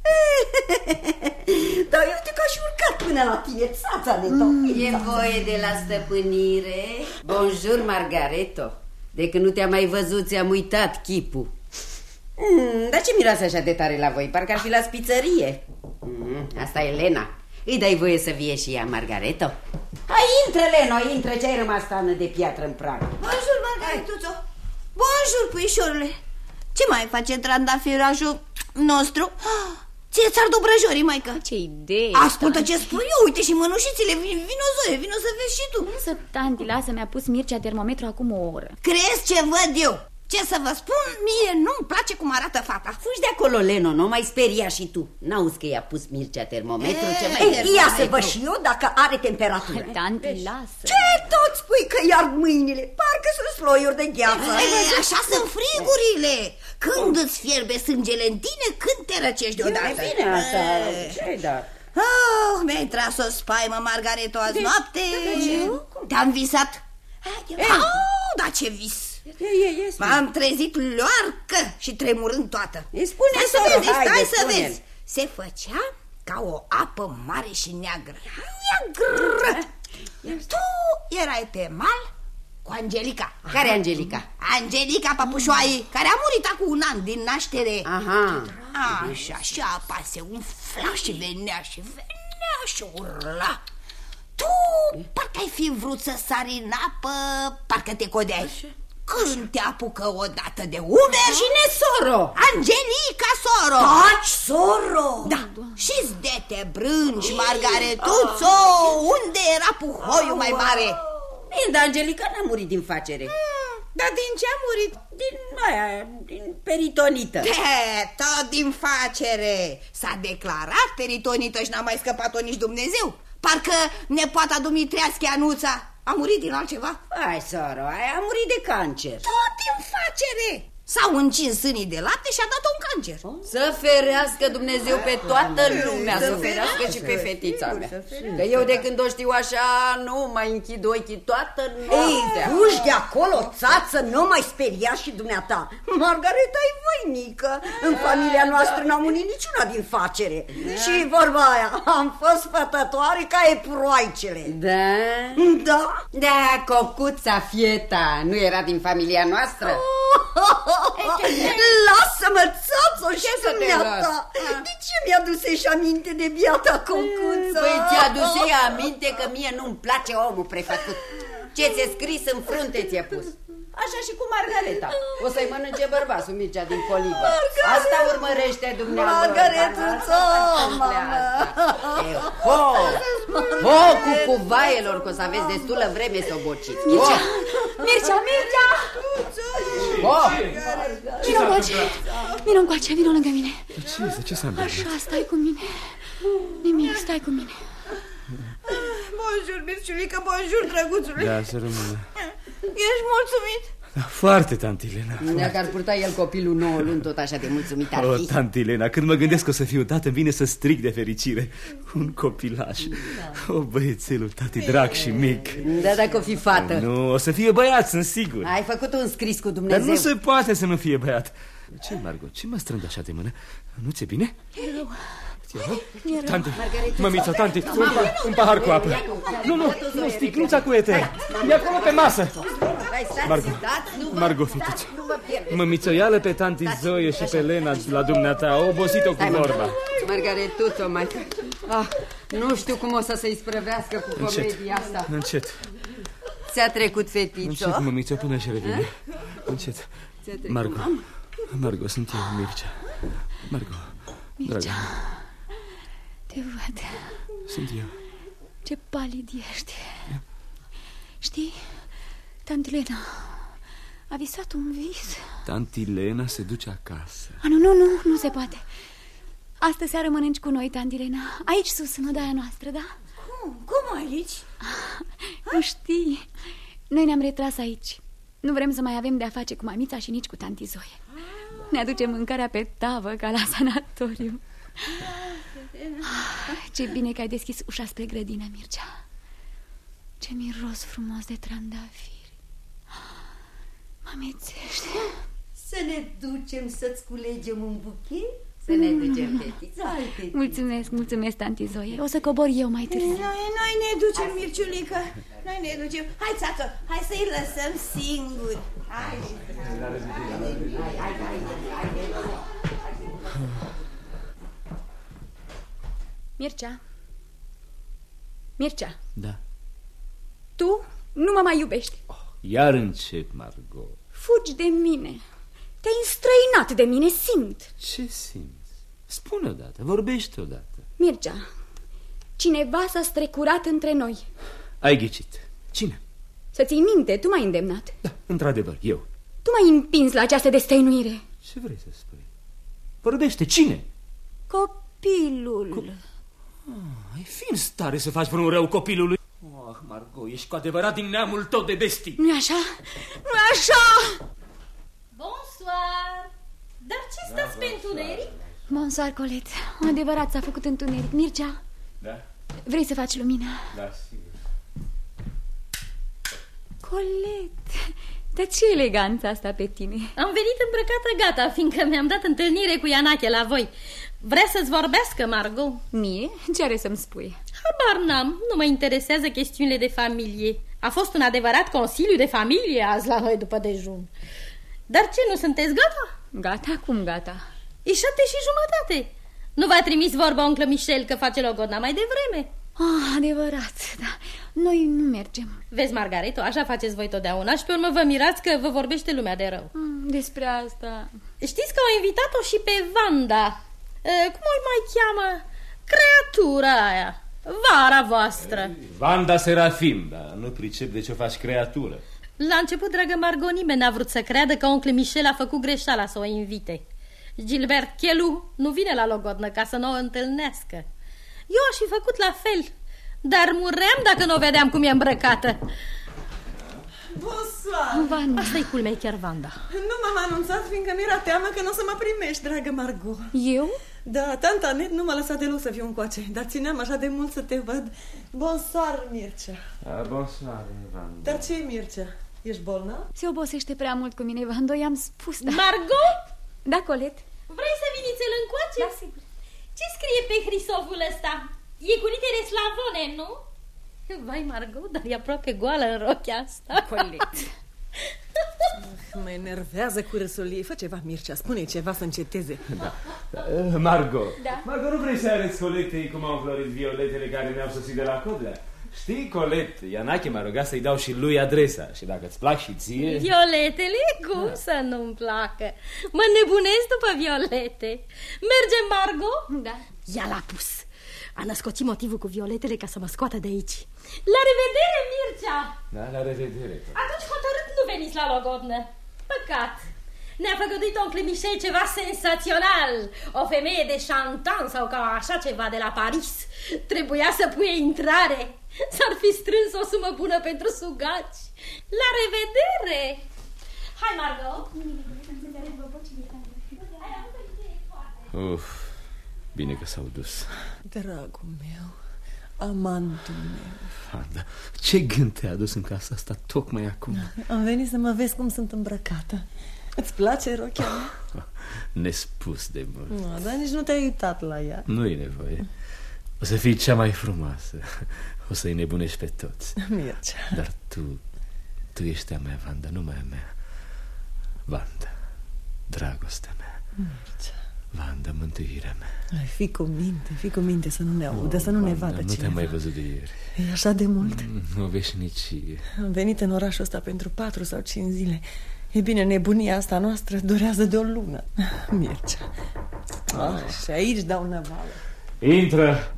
Dar uite că aș urcat până la tine, țața neta. E voie de la stăpânire. Bonjour, Margareto. De când nu te-am mai văzut, ți-am uitat chipul. Dar ce miroase așa de tare la voi? Parcă ar fi la spițărie. Asta e Lena. Îi dai voie să vie și ea, Margareto? Hai, intră, Leno, intră, ce ai rămas tană de piatră în prag. Bonjour, Margaretuțo. Bonjour, puișorule. Ce mai face trandafirașul nostru? Ție ți-ar dobrăjorii, maică. Ce idee. Ascultă ce spun eu, uite și mănușițile. Vino, Zoe, vino să vezi și tu. Lasă, tanti, lasă, mi-a pus Mircea termometru acum o oră. Crezi ce văd eu? Ce să vă spun, mie nu-mi place cum arată fata. Fugi de acolo, Leno, nu mai speria și tu. N-auzi că i-a pus Mircea termometru? Ia să văd și eu dacă are temperatură. Tanti, lasă. Ce tot spui că iar mâinile? Parcă sunt sloiuri de gheață. Așa sunt frigurile. Când îți fierbe sângele în tine, când te răcești deodată. E bine asta, ce-i dat? Mi-ai tras o spaimă, Margareto, azi noapte. Te-am visat. Dar ce vis. M-am trezit loarcă și tremurând toată. Stai să vezi. Se făcea ca o apă mare și neagră. Tu erai pe mal cu Angelica. Care Angelica? Angelica Papușoaie, care a murit acum un an din naștere. Aha. Așa, și apa se umfla și venea și urla. Tu parcă ai fi vrut să sari în apă, parcă te codeai. Când te apucă odată de umeri și nesoro. Angelica, soro. Taci, soro. Da, și-ți de-te brânci, Margaretuțo. Unde era puhoiul mai mare? Dar Angelica n-a murit din facere. Dar din ce a murit? Din peritonită. Tot din facere. S-a declarat peritonită și n-a mai scăpat-o nici Dumnezeu. Parcă nepoata Dumitrească Anuța a murit din altceva. Hai, soro, a murit de cancer. Tot din facere. S-au încins sânii de lapte și a dat-o un cancer. Să ferească Dumnezeu pe toată lumea, să ferească și pe fetița mea. Că eu de când o știu așa, nu mai închid ochii toată noaptea. Fugi de acolo, țață, nu mai speria și dumneata. Margareta e voinică. În familia noastră n-a murit niciuna din facere. Și vorba aia, am fost fătătoare ca eproaicele. Da? Da? Da, cocuța Fieta nu era din familia noastră? Lasă-mă, țață, și dumneata. De ce mi-adusești aminte de biata cocuță? Păi ți-adusei aminte că mie nu-mi place omul prefăcut. Ce ți-e scris în frunte ți-e pus. Așa și cu Margareta. O să-i mănânce bărbasul Mircea din colivă. Asta urmărește dumneavoastră. Margaretuțo, mamă. Cu cuvaielor, că o să aveți destulă vreme să o bociți. Mircea! Vino încoace, vino lângă mine. Ce s-a întâmplat? Așa, stai cu mine. Nimic, stai cu mine. Bonjour, Mirciulică, bonjour, drăguțule. Da, să rămână. Ești mulțumit? Da, foarte, tanti Elena. Dacă ar purta el copilul 9 luni, tot așa de mulțumit ar fi. Tanti Elena, când mă gândesc că o să fiu tată, îmi vine să strig de fericire. Un copilaș. Băiețelul, tati drag și mic. Da, dacă o fi fată. Nu, o să fie băiat, sunt sigur. Ai făcut un scris cu Dumnezeu. Dar nu se poate să nu fie băiat. Ce, Margot, ce mă strâng așa de mână? Nu ți-e bine? Tante, mămița, tante, un pahar cu apă. Nu, sticluța cu eter. E acolo pe masă. Margot, fetiță. Mămiță, ia-l pe tanti Zoe și pe Lena la dumneata. A obosit-o cu vorba. Margaretuțo, mai... nu știu cum o să se isprăvească cu comedia asta. Încet. Ți-a trecut, fetițo? Încet, mămiță, până și revine. Încet. Margot, sunt eu, Mircea. Margot, dragă. Te văd. Sunt eu. Ce palid ești. Știi, tanti Lena a visat un vis. Tanti Lena se duce acasă. Nu se poate. Astă seară mănânci cu noi, tanti Lena. Aici sus, în odaia noastră, da? Cum aici? Nu știi. Noi ne-am retras aici. Nu vrem să mai avem de-a face cu mamița și nici cu tanti Zoe. Ne aducem mâncarea pe tavă ca la sanatoriu. Ce bine că ai deschis ușa spre grădină, Mircea. Ce miros frumos de trandafiri. Mă-amețește. Să ne ducem să-ți culegem un buchet? Să ne ducem, fetița. Mulțumesc, tanti Zoe. O să cobor eu mai târziu. Noi ne ducem, Mirciulică. Noi ne ducem. Hai, țață, hai să-i lăsăm singuri. Hai. Mircea. Da. Tu nu mă mai iubești. Iar încep, Margot. Fugi de mine. Te-ai înstrăinat de mine, simt. Ce simți? Spune odată, vorbește odată. Mircea, cineva s-a strecurat între noi. Ai ghicit. Cine? Să ții minte, tu m-ai îndemnat. Da, într-adevăr, eu. Tu m-ai împins la această destăinuire. Ce vrei să spui? Vorbește, cine? Copilul. Ai fi în stare să faci vreun rău copilului? Oh, Margot, ești cu adevărat din neamul tău de bestii. Nu-i așa? Nu-i așa? Bonsoir! Dar ce stați pe întuneric? Bonsoir, Colette. Adevărat s-a făcut întuneric. Mircea? Da? Vrei să faci lumină? Da, sigur. Colette, dar ce eleganță asta pe tine? Am venit îmbrăcată gata, fiindcă mi-am dat întâlnire cu Ianache la voi. Vrea să-ți vorbească, Margot? Mie? Ce are să-mi spui? Habar n-am, nu mă interesează chestiunile de familie. A fost un adevărat consiliu de familie azi la noi după dejun. Dar ce, nu sunteți gata? Gata? Cum gata? E 7:30. Nu v-a trimis vorba oncle Michel că face logodna mai devreme? Adevărat, da. Noi nu mergem. Vezi, Margareto, așa faceți voi totdeauna și pe urmă vă mirați că vă vorbește lumea de rău. Despre asta... Știți că au invitat-o și pe Vanda. Cum o mai cheamă? Creatura aia. Vara voastră. Vanda Serafim, dar nu pricep de ce o faci creatură. La început, dragă Margot, nimeni n-a vrut să creadă că oncle Michel a făcut greșeala să o invite. Gilbert Chelu nu vine la logodnă ca să nu o întâlnească. Eu aș fi făcut la fel, dar muream dacă nu o vedeam cum e îmbrăcată. Bonsoir! Vanda. Asta-i culmea, chiar Vanda. Nu m-am anunțat fiindcă mi-era teamă că nu o să mă primești, dragă Margot. Eu? Da, tanta Net nu m-a lăsat deloc să fiu încoace, dar țineam așa de mult să te văd. Bonsoir, Mircea. Bonsoir, Vanda. Dar ce e, Mircea? Ești bolnav? Se obosește prea mult cu mine, Vando, i-am spus, da. Margot? Da, Colette? Vrei să veniți el încoace? Da, sigur. Ce scrie pe hrisovul ăsta? E cu litere slavone, nu? Vai, Margot, dar e aproape goală în rochea asta. Colette. Mă enervează cu râsul ei. Fă ceva, Mircea, spune ceva să înceteze. Da. Margot. Da. Margot, nu vrei să arăți Coletei cum au florit violetele care mi-au sosit de la Codlea? Știi, Colette, Ianache m-a rugat să-i dau și lui adresa. Și dacă îți plac și ție... Violetele? Cum să nu-mi placă? Mă nebunesc după violete. Mergem, Margot? Da. Ia l-a pus. A născoțit motivul cu violetele ca să mă scoată de aici. La revedere, Mircea! Da, la revedere. Atunci hotărât nu veniți la logodnă. Păcat. Ne-a făgăduit oncle Michel ceva sensațional. O femeie de Chantan sau ca așa ceva de la Paris. Trebuia să puie intrare. S-ar fi strâns o sumă bună pentru sugaci. La revedere! Hai, Margot! Uf, bine că s-au dus. Dragul meu, amantul meu. Vanda, ce gând te-a adus în casa asta tocmai acum? Am venit să mă vezi cum sunt îmbrăcată. Îți place rochia mea? Nespus de mult. Nu, dar nici nu te-ai uitat la ea. Nu e nevoie. O să fii cea mai frumoasă. O să-i nebunești pe toți. Mircea. Dar tu ești a mea, Vanda, numai a mea. Vanda, dragostea mea. Mircea. Vanda, mântuirea mea. Fii cu minte să nu ne audă, să nu ne vadă cineva. Nu te-am mai văzut de ieri. E așa de mult? O veșnicie. Am venit în orașul ăsta pentru 4 sau 5 zile. E bine, nebunia asta noastră durează de o lună. Mircea. Și aici dau năvală. Intră.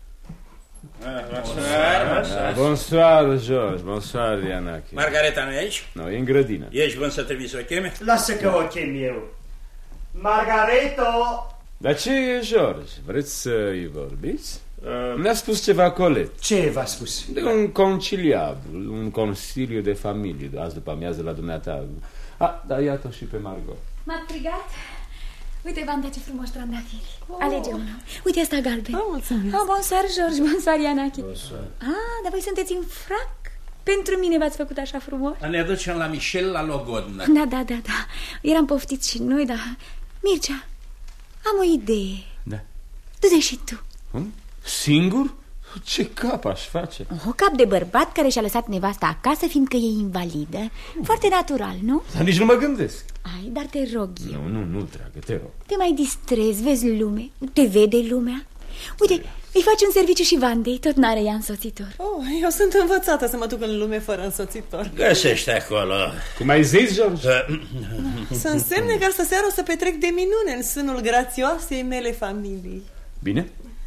Bonsoir, George. Bonsoir, Ianache. Margareta nu e aici? Nu, e în grădină. Ești bun să trebuie să o cheme? Lasă că o chem eu. Margareto! Dar ce e, George? Vreți să-i vorbiți? Mi-a spus ceva Colette. Ce v-a spus? De un conciliabul, un consiliu de familie, azi după amiază la dumneata. Da, iată și pe Margot. M-a strigat. Uite, Vanda, ce frumos trandafiri. Alege unul. Uite, asta galben. Mulțumesc. Bonsoir, George, bonsoir, Ianache. Bonsoir. Dar voi sunteți în frac? Pentru mine v-ați făcut așa frumos? Ne ducem la Michel la logodnă. Da. Eram poftiți și noi, dar... Mircea, am o idee. Da. Du-te și tu. Singur? Ce cap aș face? O cap de bărbat care și-a lăsat nevasta acasă fiindcă e invalidă. Foarte natural, nu? Dar nici nu mă gândesc. Ai, dar te rog eu. Nu, dragă, te rog. Te mai distrezi, vezi lume, te vede lumea. Uite, îi faci un serviciu și Vandei, tot n-are ea însoțitor. Eu sunt învățată să mă duc în lume fără însoțitor. Găsește acolo. Cum ai zis, George? Să însemne că astă seară o să petrec de minune în sânul grațioasei mele familii. Bine?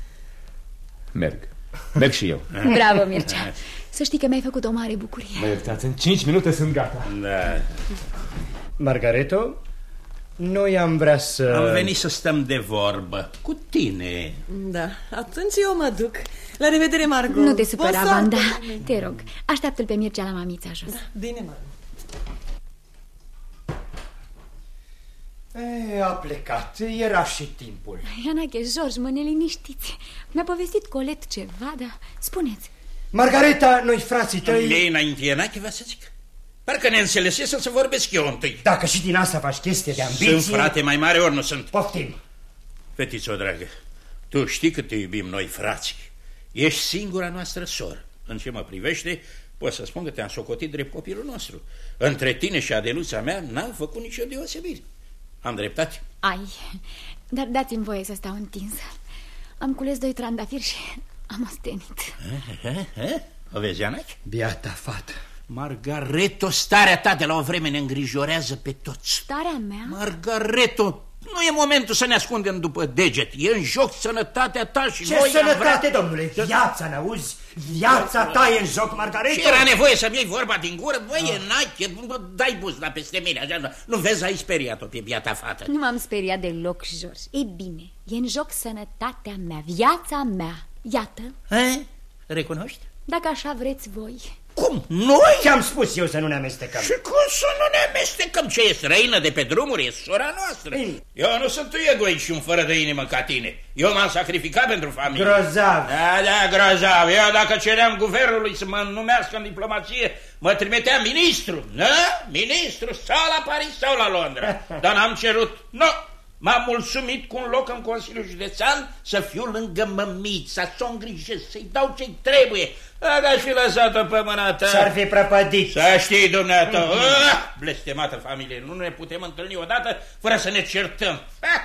Merg și eu. Bravo, Mircea. Să știi că mi-ai făcut o mare bucurie. Mă iertați, în 5 minute sunt gata. Da. Margareto, noi am vrea să... Am venit să stăm de vorbă cu tine. Da, atunci eu mă duc. La revedere, Margot. Nu te supăra, Vanda. Te rog, așteaptă-l pe Mircea la mamița jos. Da, bine, Margot. A plecat, era și timpul. Ianache, George, mă neliniștiți. Mi-a povestit Colet ceva, dar spuneți. Margareta, noi frații tăi... Le înainte, Ianache, vă să zic. Parcă ne înțelesese să vorbesc eu întâi. Dacă și din asta faci chestie de ambiție... Sunt frate mai mare, ori nu sunt. Poftim. Fetițo dragă, tu știi cât te iubim noi, frații. Ești singura noastră soră. În ce mă privește, pot să spun că te-am socotit drept copilul nostru. Între tine și Adeluța mea n-am făcut nicio deosebire. Am dreptate? Ai, dar dați-mi voie să stau întins. Am cules 2 trandafiri și am ostenit. O vezi, Ianache? Biata fată. Margareto, starea ta de la o vreme ne îngrijorează pe toți. Starea mea? Margareto, nu e momentul să ne ascundem după deget. E în joc sănătatea ta și ce noi... Ce sănătate, domnule? Viața, n-auzi? Viața ta e în joc, Margareto. Și era nevoie să-mi iei vorba din gură? Băi, Enache, dai buzna peste mine așa. Nu vezi, ai speriat-o pe biata fată. Nu m-am speriat deloc, George. E bine, e în joc sănătatea mea, viața mea. Iată. Recunoști? Dacă așa vreți voi. Cum? Noi? Ce-am spus eu să nu ne amestecăm? Și cum să nu ne amestecăm? Ce e străină de pe drumuri? E sora noastră. Eu nu sunt egoist și un fără de inimă ca tine. Eu m-am sacrificat pentru familie. Grozav. Da, grozav. Eu dacă ceream guvernului să mă numească în diplomație, mă trimitea ministru. Da? Ministru sau la Paris sau la Londra. Dar n-am cerut. Nu. M-am mulțumit cu un loc în Consiliul Județean să fiu lângă mămița, să o îngrijesc, să-i dau ce-i trebuie. Dacă aș fi lăsat-o pe mâna ta... S-ar fi prăpădit. Să știi, dumneata, blestemată familie, nu ne putem întâlni odată fără să ne certăm.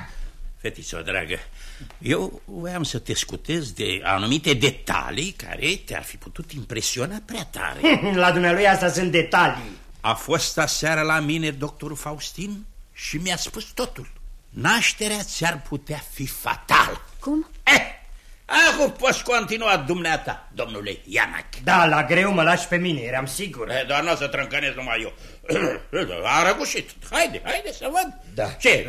Fetițo dragă, eu voiam să te scutez de anumite detalii care te-ar fi putut impresiona prea tare. La dumnealui asta sunt detalii. A fost aseară la mine doctorul Faustin și mi-a spus totul. Nașterea ți-ar putea fi fatală. Cum? Acum poți continua dumneata, domnule Ianache. Da, la greu mă lași pe mine, eram sigur. Doar nu o să trâncănesc numai eu. Am răgușit. Haide să văd. Da. Ce?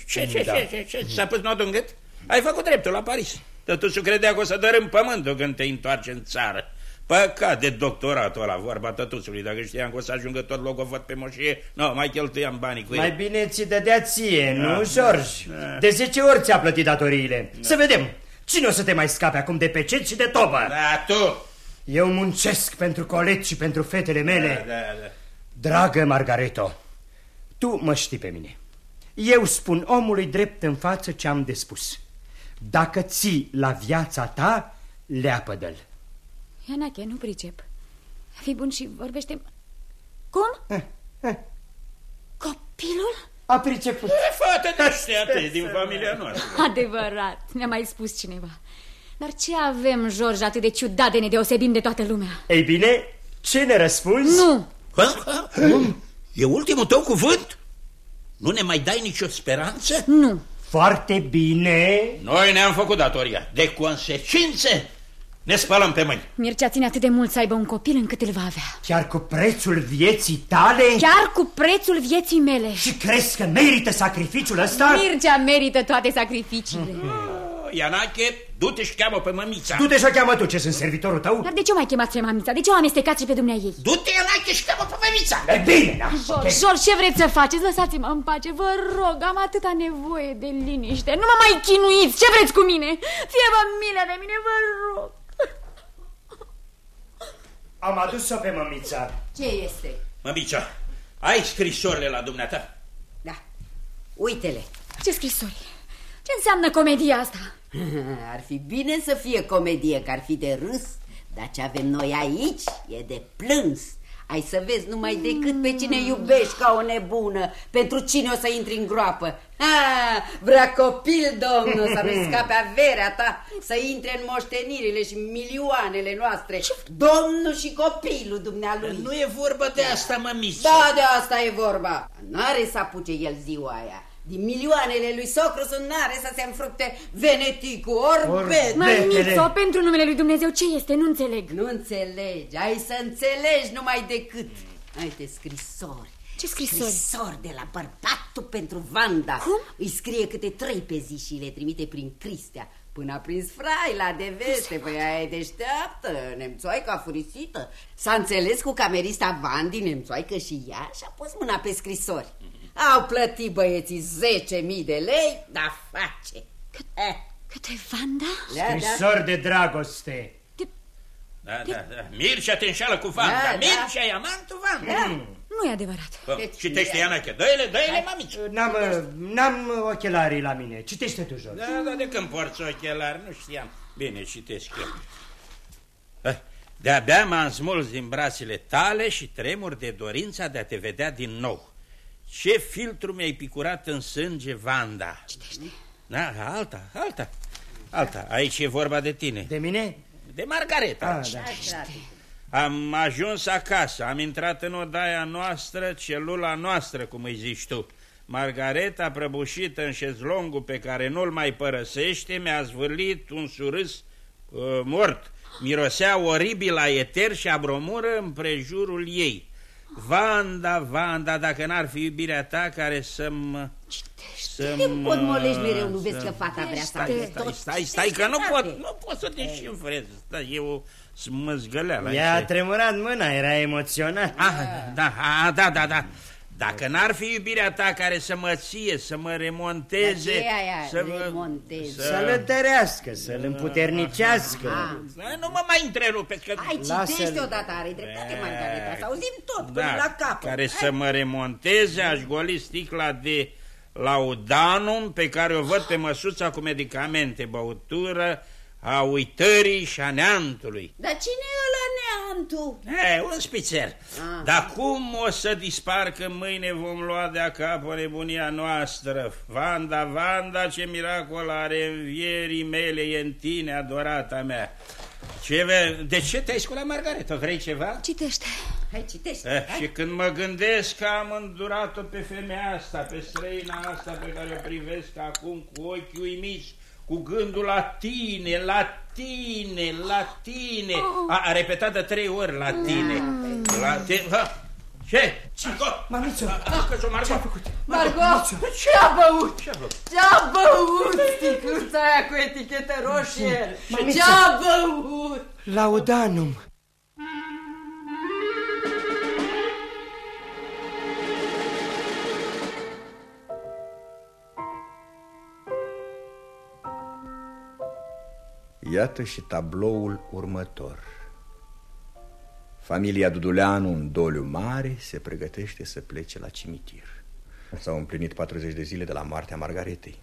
Ce? S-a pus nodul în gât? Ai făcut dreptul la Paris. Tătușul credea că o să dărâm pământul când te întoarce în țară. Păcat de doctoratul ăla, vorba tătuțului. Dacă știam că o să ajungă tot logovăt pe moșie, mai cheltuiam banii cu el. Mai bine ți dădea ție, nu, George? De 10 ori ți-a plătit datoriile. Să vedem, cine o să te mai scape acum de pecet și de tobă? Da, tu. Eu muncesc pentru Colet și pentru fetele mele. Da. Dragă Margareto, tu mă știi pe mine. Eu spun omului drept în față ce am de spus. Dacă ții la viața ta, leapă-dă-l. Ianache, nu pricep. Fii bun și vorbește... Cum? Copilul? A priceput. Fată deșteaptă din familia noastră. Adevărat, mi-a mai spus cineva. Dar ce avem, George, atât de ciudat de ne deosebim de toată lumea? Ei bine, ce ne răspunzi? Nu. E ultimul tău cuvânt? Nu ne mai dai nicio speranță? Nu. Foarte bine. Noi ne-am făcut datoria. De consecințe ne spălăm pe mâini. Mircea ține atât de mult să aibă un copil încât îl va avea. Chiar cu prețul vieții tale? Chiar cu prețul vieții mele. Și crezi că merită sacrificiul ăsta? Mircea merită toate sacrificiile. Ianache, du-te și cheamă pe mămița. Du-te și o cheamă tu, ce sunt servitorul tău? Dar de ce mai chemați pe mămița? De ce o amestecați și pe dumneaei? Du-te, Ianache, și cheamă pe mămița. E bine, da. George, ce vreți să faceți? Lăsați-mă în pace, vă rog, am atâta nevoie de liniște. Nu mă mai chinuiți, ce vreți cu mine? Fie-vă milă de mine, vă rog. Am adus-o pe mămița. Ce este? Mămița, ai scrisorile la dumneata? Da, uite-le. Ce scrisori? Ce înseamnă comedia asta? Ar fi bine să fie comedie, că ar fi de râs. Dar ce avem noi aici e de plâns. Ai să vezi numai decât pe cine iubești ca o nebună. Pentru cine o să intri în groapă. Vrea copil, domnul, să nu scape averea ta, să intre în moștenirile și milioanele noastre. Domnul și copilul dumnealui. Nu e vorba de asta, mămiță. Da, de asta e vorba. N-are să apuce el ziua aia. Din milioanele lui socru n-are să se înfructe veneticul, orbet. Mămițo, pentru numele lui Dumnezeu, ce este? Nu înțeleg. Nu înțelegi, ai să înțelegi numai decât. Uite scrisori. Ce scrisori? Scrisori de la bărbatul pentru Vanda. Cum? Îi scrie câte 3 pe zi și le trimite prin Cristea. Până a prins fraila de veste. Păi aia e deșteaptă, nemțoaica furisită. S-a înțeles cu camerista Vandi, nemțoaică și ea, și a pus mâna pe scrisori. Au plătit băieții 10.000 de lei, dar face. Către Vanda? Scrisori de dragoste. Da. Mircea te înșală cu Vanda. Mircea e amantul Vanda. Nu e adevărat. Citește, Ianache, dă-i-le, mamici. N-am ochelarii la mine. Citește tu, George. Da, de când porți ochelari, nu știam. Bine, citesc eu. De-abia m-am smuls din brațele tale și tremur de dorința de a te vedea din nou. Ce filtru mi-ai picurat în sânge, Vanda. Citește. Da, alta. Aici e vorba de tine. De mine? De Margareta. Am ajuns acasă, am intrat în odaia noastră, celula noastră, cum îi zici tu. Margareta, prăbușită în șezlongul pe care nu-l mai părăsește, mi-a zvârlit un surâs mort. Mirosea oribil a eter și a bromură împrejurul ei. Vanda, dacă n-ar fi iubirea ta care să-mi... Te potmolești mereu, nu vezi că fata vrea să... Stai, că nu pot să te șinfrez. E o smăzgăleală. I-a tremurat mâna, era emoționat. Da. Dacă n-ar fi iubirea ta care să mă ție, să mă remonteze, să-l întărească, să-l împuternicească. Nu mă mai întrerupe. Hai, citește odată, are dreptate, Margareta, să auzim tot până la capăt. Care să mă remonteze, aș goli sticla de laudanum pe care o văd pe măsuța cu medicamente, băutură a uitării și a neantului. Dar cine e ăla neantul? Un spițer. Dar cum o să dispar că mâine vom lua de-a cap o nebunia noastră? Vanda, ce miracol are învierii mele e în tine, adorata mea. De ce te-ai sculat, Margareta? Vrei ceva? Citește. Hai, citește. Și când mă gândesc că am îndurat-o pe femeia asta, pe străina asta pe care o privesc acum cu ochi uimiți, cu gândul la tine. A repetat de 3 ori la tine. Ce? Mamițo, ce-a făcut? Margot, ce-a băut? Ce-a băut sticluța aia cu etichetă roșie? Ce-a băut? Laudanum. Iată și tabloul următor. Familia Duduleanu, în doliu mare, se pregătește să plece la cimitir. S-au împlinit 40 de zile de la moartea Margaretei.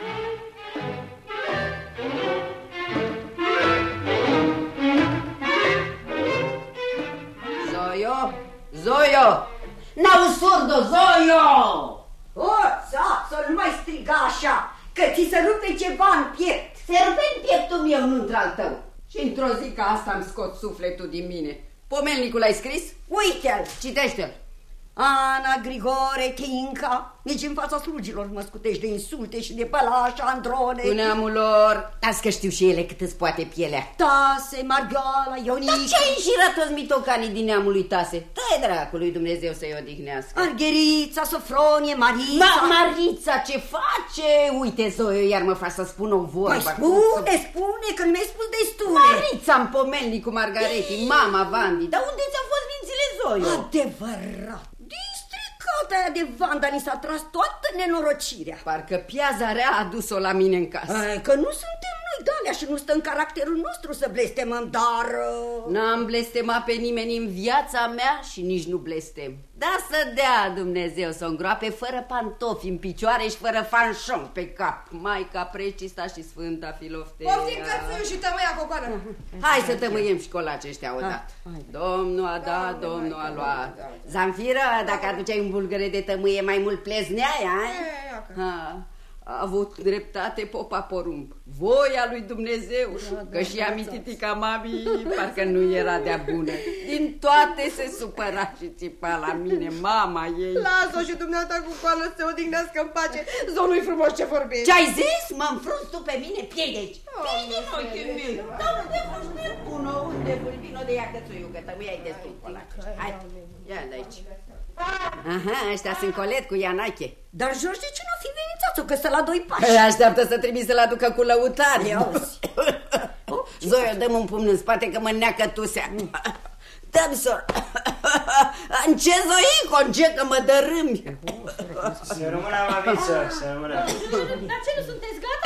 Zoio! N-auzi surdo, Zoio! Să nu mai striga așa, că ți se rupe ceva în piept. Se rupe în pieptul meu, nu într-al tău. Și într-o zi ca asta îmi scot sufletul din mine. Pomelnicul l-ai scris? Uite-l! Citește-l. Ana Grigore Tinca, nici în fața slugilor mă scutești de insulte și de pălași, Androne. Cu neamul lor, las că știu și ele cât îți poate pielea. Tase, Margala, Ionica. Dar ce-ai înșirat toți mitocanii din neamul lui Tase? Dă-i dracului Dumnezeu să-i odihnească. Argherița, Sofronie, Marița. Marița, ce face? Uite, Zoio, iar mă faci să spun o vorbă. Spune, că nu mi-ai spus destule. Marița-mi pomelnic cu Margaretii, mama Vandi. Dar unde ți-au fost mințile, Zoio? Adevărat. Aia de Vanda ni s-a tras toată nenorocirea. Parcă piaza rea a dus-o la mine în casă. Că nu suntem noi de-alea și nu stă în caracterul nostru să blestemăm, dar... N-am blestemat pe nimeni în viața mea și nici nu blestem. Da să dea Dumnezeu să o îngroape fără pantofi în picioare și fără fanșon pe cap. Maica Precista și Sfânta Filoftea. Poftim cățuiul și tămâia cocoană. Hai să tămâiem și colace ăștia odată. Domnul a dat, Domnul a luat. Zanfiră, dacă aduceai un bulgăre de tămâie mai mult plezneai, a avut dreptate popa porumb. Voia lui Dumnezeu, că și amititica mami parcă nu era de-a bună. Din toate se supăra și țipa la mine, mama ei. Lasă-o și dumneata cu coană să se odihnească în pace. Zonul-i frumos ce vorbești. Ce-ai zis? M-am frunți tu pe mine? Piei de aici. Piei de noi, Chemil. Dar unde faci nebună? nebun, vino de ia cățuiu, că tămâiai destul colaci. Hai, ia de aici. Aha, ăștia sunt Colet cu Ianache. Dar George, de ce nu fi venit țațu, că stă la 2 pași? Așteaptă să trimis să-l aducă cu lăutari. Zoia, dă-mi un pumn în spate că mă neacă tusea. Dă-mi, sor. În ce, Zoico, în ce, că mă dărâmi. Să rămână, mamiță, să rămână. Dar ce, nu sunteți gata?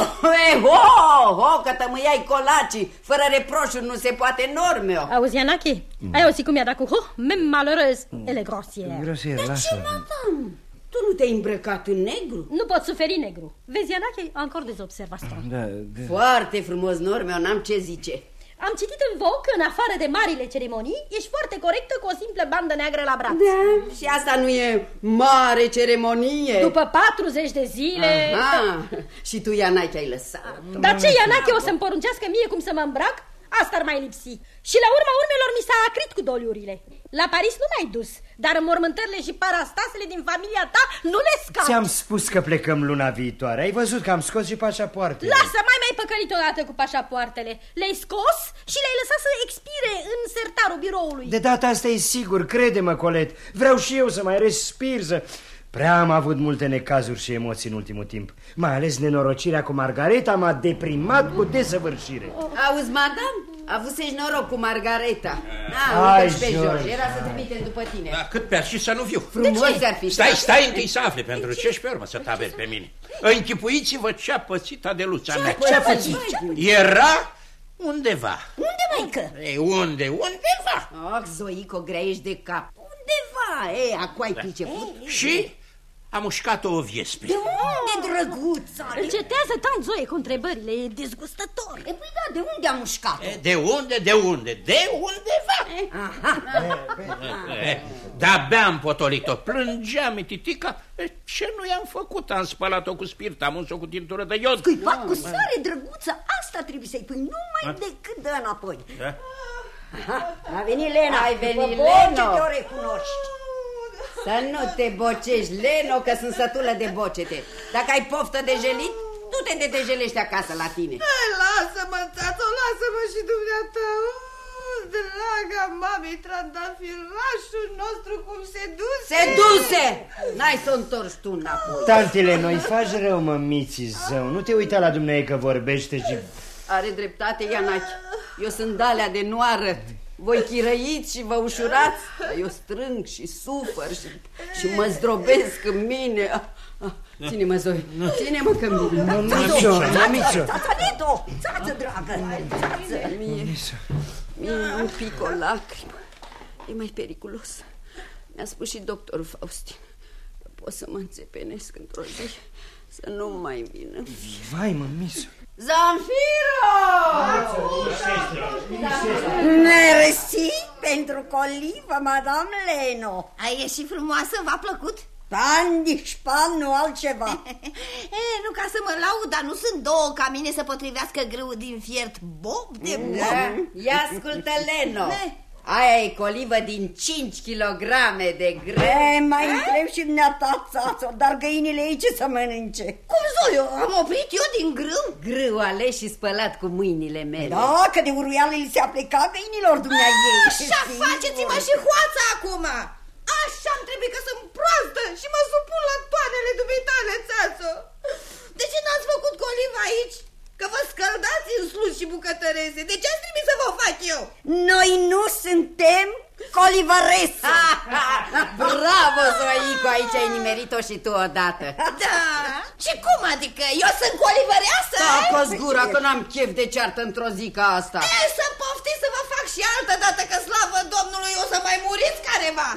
Ho, că tămâiai colacii. Fără reproșuri nu se poate, normeo. Auzi, Ianache, ai auzit cum i-a dat cu même malheureuse. Elle est grossière. Grossière, lasă. Madame, tu nu te-ai îmbrăcat în negru? Nu pot suferi negru. Vezi, Ianache, encore des observations. Da. Foarte frumos, normeo, n-am ce zice. Am citit în Vogue că în afară de marile ceremonii ești foarte corectă cu o simplă bandă neagră la braț. Da, și asta nu e mare ceremonie. După 40 de zile. Aha. Și tu, Ianache, ai lăsat. Dar ce, Ianache, o să-mi poruncească mie cum să mă îmbrac? Asta ar mai lipsi. Și la urma urmelor mi s-a acrit cu doliurile. La Paris nu m-ai dus, dar înmormântările și parastasele din familia ta nu le scap. Ți-am spus că plecăm luna viitoare. Ai văzut că am scos și pașapoartele. Lasă, mai păcălit odată cu pașapoartele. Le-ai scos și le-ai lăsat să expire în sertarul biroului. De data asta e sigur, crede-mă, Colet. Vreau și eu să mai respir, să... Prea am avut multe necazuri și emoții în ultimul timp. Mai ales nenorocirea cu Margareta m-a deprimat cu desăvârșire. Auzi, madame, avusești noroc cu Margareta. Hai, uite-l pe George. George, era să trimitem după tine. Da, cât pe și să nu viu. Frumos ar fi. Stai întâi să afle pentru ce și pe urmă să taberi pe mine. Închipuiți-vă ce-a pățit Adeluța mea. Ce-a pățit? Era undeva. Unde, maică? Ei, undeva. Zoico, grea ești de cap. Undeva, acu ai priceput. Și a mușcat-o o viespre. De unde, drăguța? Încetează tant, Zoe, cu întrebările, e dezgustător. Păi da, de unde a mușcat-o? De unde? De undeva. De-abia am potolit-o. Plângea mititica. Ce nu i-am făcut? Am spălat-o cu spirit, am uns-o cu tintură de iod. Scuipat cu sare, drăguță, asta trebuie să-i pui, numai decât dă înapoi. A venit Lena. Ai venit, Lena. Leno. Te-o recunoști. Să nu te bocești, Leno, că sunt sătulă de bocete. Dacă ai poftă de jelit, du-te de te jelești acasă la tine. Hai, lasă-mă, țațo, lasă-mă și dumneata. Draga mami, trandafirașul nostru cum se duse. Se duse! N-ai să o întorci tu înapoi. Tantile, noi faci rău, mămiții zău. Nu te uita la dumneavoastră că vorbește și... Are dreptate, Ianache. Eu sunt dalea de nu arăt. Voi chirăiți și vă ușurați, dar eu strâng și sufăr și mă zdrobesc în mine. Ține-mă, Zoe, ține-mă că mine. Mămițo. Țața, Neto, țață, dragă, țață. Mie un pic o lacrimă. E mai periculos. Mi-a spus și doctorul Faustin că pot să mă înțepenesc într-o zi, să nu mai vină. Vai, mămițo. Zanfiro! Mersi pentru colivă, madame Leno. Ai ieșit frumoasă, v-a plăcut? Pan, nu altceva. Nu ca să mă laud, dar nu sunt două ca mine să potrivească grâul din fiert bob de bob. Ia ascultă, Leno. Aia e colivă din 5 kg de grâu. Mai întreb și dumneata, țațo, dar găinile ei ce să mănânce? Cum, Zoiu, am oprit eu din grâu? Grâu ales și spălat cu mâinile mele. Da, că de uruială li se aplica găinilor dumneavoastră. Așa faceți-mă și hoața acum. Așa-mi trebuie că sunt proastă și mă supun la toanele dumitale, țațo. De ce n-ați făcut coliva aici? Că vă scăldați în sluși și bucătărese. De ce ați trimis să vă fac eu? Noi nu suntem colivărese. Bravo, Zoico, aici ai nimerit-o și tu odată. Da, și cum adică? Eu sunt colivăreasă? Tacă-ți gura că n-am chef de ceartă într-o zi ca asta. Să poftiți să vă fac și altă dată, că slavă Domnului o să mai muriți careva.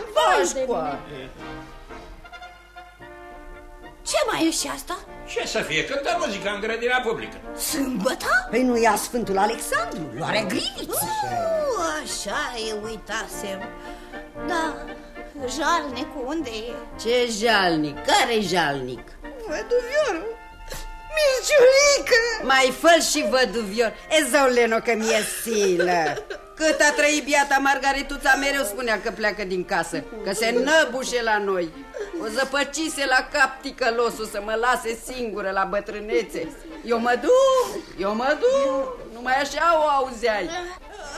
Ce mai e și asta? Ce să fie? Cântă muzica în grădina publică. Sâmbătă? Păi nu ia Sfântul Alexandru, luarea Griviți. Așa e, uitasem. Da, jalnicul unde e? Ce jalnic? Care-i jalnic? Văduviorul. Miciulică! Mai fă și văduvior. Zău, Leno, că mi-e silă. Cât a trăit biata Margaretuța, mereu spunea că pleacă din casă, că se năbușe la noi. O zăpăcise la cap ticălosul să mă lase singură la bătrânețe. Eu mă duc, numai așa o auzeai.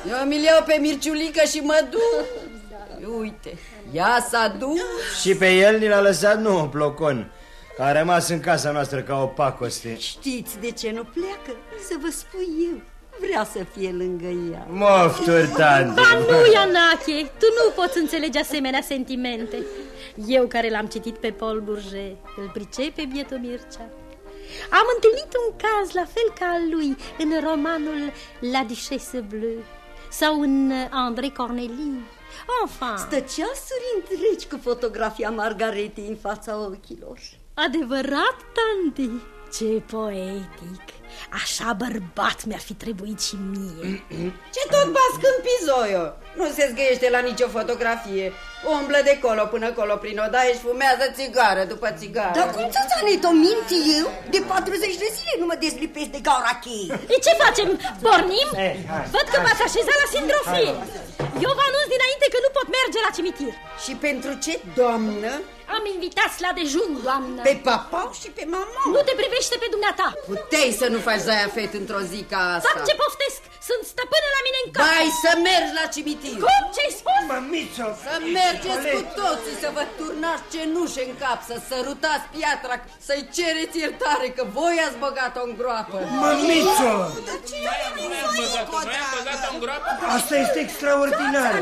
Eu mi-l iau pe Mirciulică și mă duc. Uite, ea s-a dus. Și pe el ni l-a lăsat nou Plocon, că a rămas în casa noastră ca o pacoste. Știți de ce nu pleacă? Să vă spun eu. Vrea să fie lângă ea. Mofturi, tante. Ba nu, Ianache, tu nu poți înțelege asemenea sentimente. Eu care l-am citit pe Paul Bourget, îl pricepe bietul Mircea. Am întâlnit un caz la fel ca al lui în romanul La Duchesse Bleue sau în André Cornélie. Enfin, stă ceasuri întregi cu fotografia Margaretei în fața ochilor. Adevărat, Tanti? Ce poetic! Așa bărbat mi-ar fi trebuit și mie. Ce tot basc în pizoio? Nu se zgâiește la nicio fotografie. Umblă de colo până colo prin odaie și fumează țigară după țigară. Dar cum țățanet, o minți eu? De 40 de zile nu mă dezlipesc de gaura cheie. E ce facem? Pornim? Văd că v-ați așezat la sindrofie. Eu vă anunț dinainte că nu pot merge la cimitir. Și pentru ce, doamnă? Am invitat la dejun, doamnă. Pe papau și pe mama. Nu te privește pe dumneata. Puteai să nu faci zaia fet într-o zi ca asta. Fac ce poftesc. Sunt stăpână la mine în casă. Bai să mergi la cimitir. Cum? Ce-ai spus? Mămițo! Să mergeți cu toții, să vă turnați cenușe în cap, să sărutați piatra, să-i cereți iertare că voi ați băgat-o în groapă. Mămițo! Noi am băgat-o în groapă? Asta este extraordinar.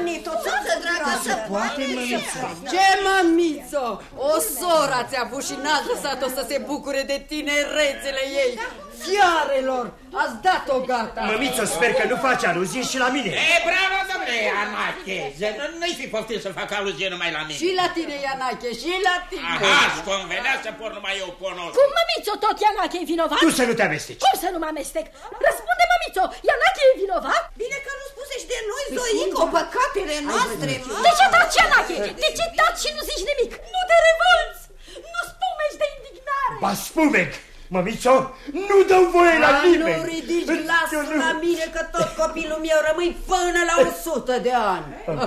Se poate, mămițo? Ce, mămițo? O soră ți-a avut și n-ați lăsat-o să se bucure de tinerețele ei. Fiarelor, ați dat-o gata. Mămițo, sper că nu faci aluzie și la mine. E, bravo, domnule Ianache. Nu-i fi poftit să fac aluzie numai la mine. Și la tine, Ianache, și la tine. Aha, îți convenea să por numai eu cunosc. Cum, mămițo, tot Ianache e vinovat? Tu să nu te amesteci. Cum să nu mă amestec? Răspunde, mămițo, Ianache e vinovat? Bine că nu spusești de noi, Zoico, păcatele noastre, mă. De ce taci, Ianache? De ce taci și nu zici nimic? Nu te revolți! Nu spumești de indignare! Ba spumec! Mămițo, nu dăm voie la nimeni! Nu ridici glasul la mine că tot copilul meu rămâi până la 100 de ani.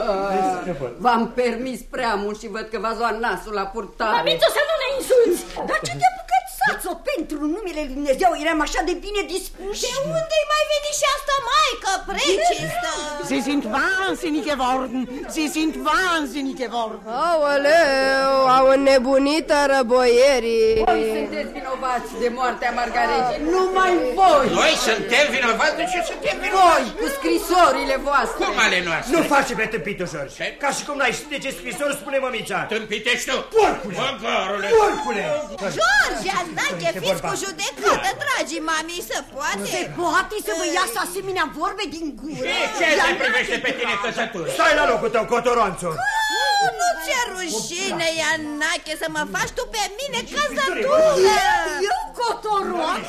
V-am permis prea mult și văd că v-ați luat nasul la purtare. Mămițo, să nu ne insulți! Dar ce te-a apucat, Sațo? Pentru numele Lui Dumnezeu eram așa de bine dispuși. De unde-i mai veni și asta, maică, precistă? Sie sind wahnsinnig geworden! Sie sind wahnsinnig geworden! Aoleu, au înnebunit răboierii. Voi sunteți vinovați de moartea Margaretei, numai voi! Noi suntem vinovați? De ce suntem Voi, vinovați? cu scrisorile voastre! Cum ale noastre? Nu face pe tâmpitul, George. Ca și cum n-ai ști de ce scrisori, spune mămița. Tâmpitești tu? Porcule! Măgarule! Porcule! George, Anache, fiți cu judecată, dragii mami, se poate? Se poate să vă iasă asemenea vorbe din gură? Ce te privește pe tine, căsător? Stai la locul tău, cotoronțo! Nu ți-e rușine, Ianache, să mă faci tu pe mine căzătură! Eu, cotoroan?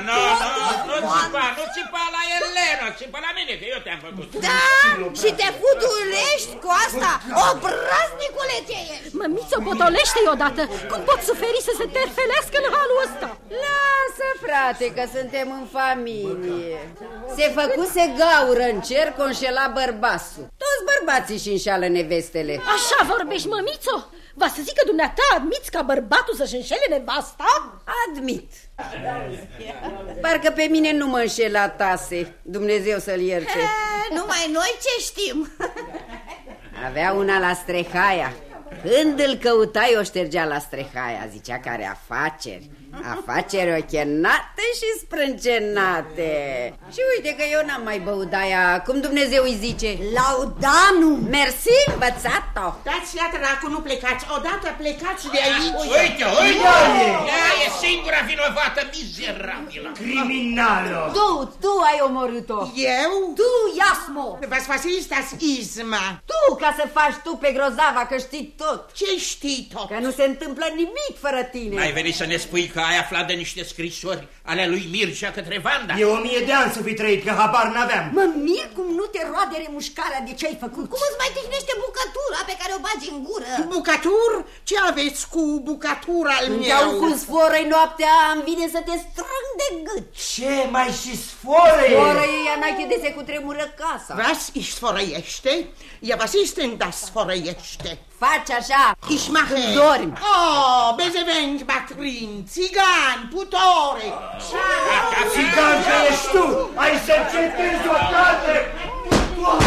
Nu țipa la Elena, țipa la mine, că eu te-am făcut. Da, și te futulești cu asta, obraznicule ce ești! Mămițo, potolește-i odată! Cum pot suferi să se terfelească în halul ăsta? Lasă, frate, că suntem în familie. Se făcuse gaură în cer, conșela bărbasul. Toți bărbații și înșeală nevestele. Așa vorbești, mămițo? Va să zic că dumneata admiți ca bărbatul să-și înșele nevasta? Admit. Parcă pe mine nu mă înșela Tase, Dumnezeu să-l ierte. Numai noi ce știm. Avea una la Strehaia. Când îl căutai, o ștergea la Strehaia. Zicea că are afaceri. Afaceri ochenate și sprâncenate. Și uite că eu n-am mai băut aia, cum Dumnezeu îi zice, Laudanu. Mersi, învățat-o. Dați la dracu, nu plecați. Odată plecați de aici. Uite! Ea e singura vinovată, mizerabilă. Criminală! Tu ai omorât-o. Eu? Tu, Iasmo. Was ist Isma? Tu, ca să faci tu pe grozava, că știi tot. Ce știi tot? Că nu se întâmplă nimic fără tine. Ai venit să ne spui că ai aflat de niște scrisori ale lui Mircea către Vanda? E 1000 de ani să fi trăit, că habar n-aveam. Mă mir cum nu te roade remușcarea de ce ai făcut. Cum îți mai tehnește bucătura pe care o bagi în gură? Bucătur? Ce aveți cu bucătura al meu? Când-au cu sforăi noaptea, îmi vine să te strâng de gât. Ce mai și sforăie? Sforăie, Ianache, de se cutremură casa. Was? Ich sforăiește? Ja, was ist denn das sforăiește? Faci așa, Ich mache... dormi. Oh, bezevenci, bactrin, țigan, putore. Țigan că ești tu! Ai să încetezi odată!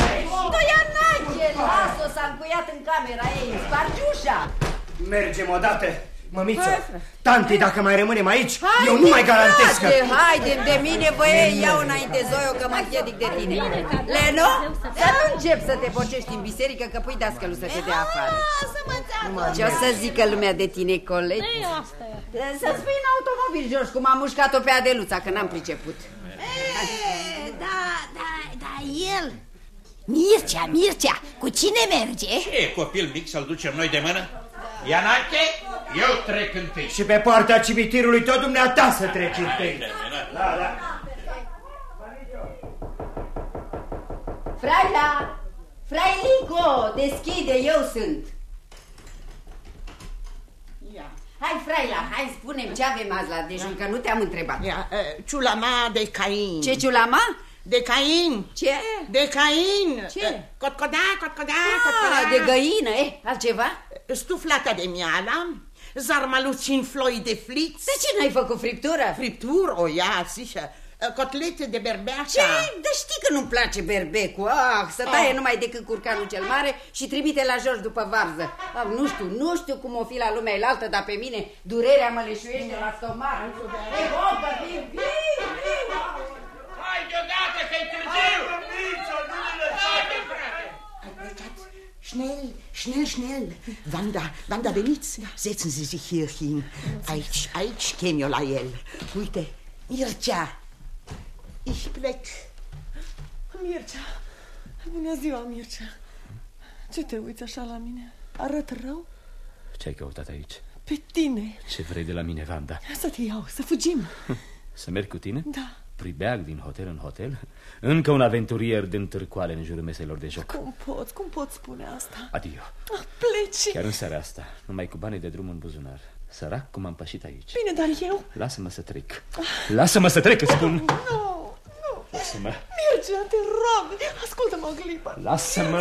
încuiat în camera ei, spargi ușa. Mergem odată. Mămițo, tanti, dacă mai rămânem aici, eu nu mai garantez că... Haide, de mine, băie, iau înainte, Zoio, că mă închedic de tine. Leno, să nu încep să te bocești în biserică, că pui dascălul să te dea afară. Ce o să zică lumea de tine, colegi? Să-ți fii în automobil, George, cum am mușcat-o pe Adeluța, că n-am priceput. Da, el... Mircea, cu cine merge? Ce copil mic să-l ducem noi de mână? Ianache, eu trec întâi. Și pe poarta cimitirului tot dumneata să treci întâi. Da. Frailico, deschide, eu sunt. Hai, Fraila, hai, spune-mi ce avem azi la dejun, că nu te-am întrebat. Ciulama de Cain. Ce ciulama? De Cain. Ce? De Cain. Ce? Cotcoda. De găină, altceva? Stuflata de miala, zarmaluți în floi de fliț. De ce n-ai făcut friptură? Friptură, o ia, sișă. Cotlete de berbeaca. Ce? Dar știi că nu-mi place berbecul. Să taie numai decât curcanul cel mare și trimite la George după varză. Nu știu cum o fi la lumea elaltă, dar pe mine durerea mă leșuiește la stomac. Hai deodată că-i târziu! Schnell. Wanda, veniți. Setzen Sie sich hier hin. Aici chem eu la el. Uite, Mircea. Ich plec. Mircea. Bună ziua, Mircea. Ce te uiți așa la mine? Arăt rău? Ce ai căutat aici? Pe tine. Ce vrei de la mine, Vanda? Să te iau, să fugim. Să merg cu tine? Da. Pribeag din hotel în hotel? Încă un aventurier din târcoale în jurul meselor de joc. Cum poți spune asta? Adio. Pleci. Chiar în seara asta, numai cu banii de drum în buzunar. Sărac cum am pășit aici. Bine, dar eu... Lasă-mă să trec. Lasă-mă să trec, îți spun. Nu. Lasă-mă. Mircea, te rog, ascultă-mă o clipă. Lasă-mă.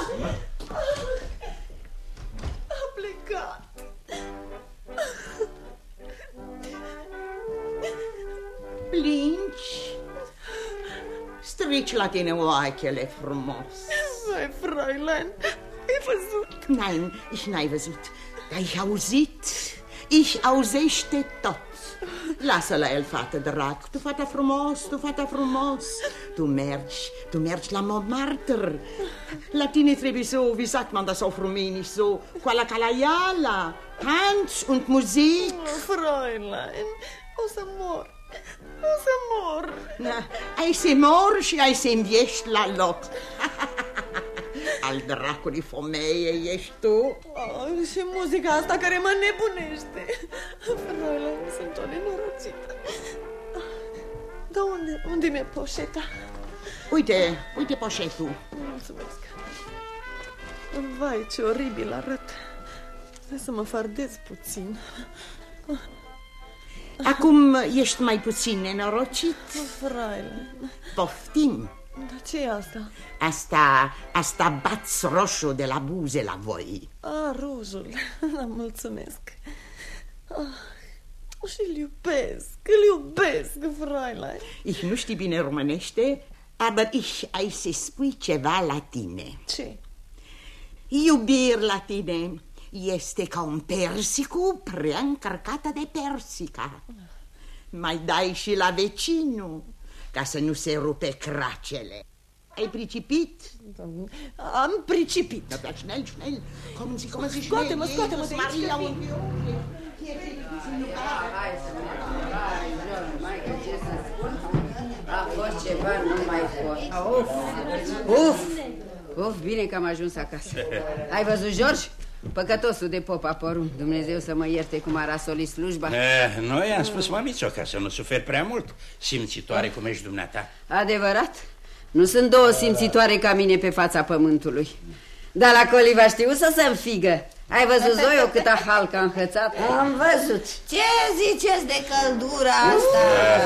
A plecat. Plângi? Strici la tine oachele frumos. Vai, Fräulein, ai văzut? Nein, ich n-ai văzut. Dar ich auzit. Ich auzește tot. Lasă la el, fată drag. Tu, fata frumos. Tu mergi la Montmartre. La tine trebuie so, wie sagt man das auf Rumänisch, so, coala calaiala, Tanz und Musik. Fräulein, o să mor. Ai să mor și ai să înviești la loc. Al dracului femeie ești tu. Și muzica asta care mă nebunește. Fräulein, sunt o nenorocită. Dar unde mi-e poșeta? Uite poșetul. Mulțumesc. Vai, ce oribil arăt. Trebuie să mă fardez puțin. Acum ești mai puțin nenorocit. Fräulein. Poftim. Dar ce e asta? Asta baț roșu de la buze la voi. Rojul. Mulțumesc. Și îl iubesc, Fräulein. Ich nu știi bine românește, aber ai să spui ceva la tine. Ce? Iubir la tine este ca un persicu prea încărcată de persica. Mai dai și la vecinul, ca să nu se rupe cracele. Ai pricipit? Am pricipit. Da, schnell. Kommen Sie schnell. Scoate-mă de aici. Maria, A fost ceva, nu mai pot. Uf, bine că am ajuns acasă. Ai văzut, George? Păcătosul de pop a porun. Dumnezeu să mă ierte cum a rasolit slujba. Noi am spus mămițo ca să nu suferi prea mult. Simțitoare cum ești dumneata. Adevărat? Nu sunt două simțitoare ca mine pe fața pământului. Dar la Coliva știu să se înfigă. Ai văzut, Zoio, câtă halcă a înhățat? Am văzut. Ce ziceți de căldura asta?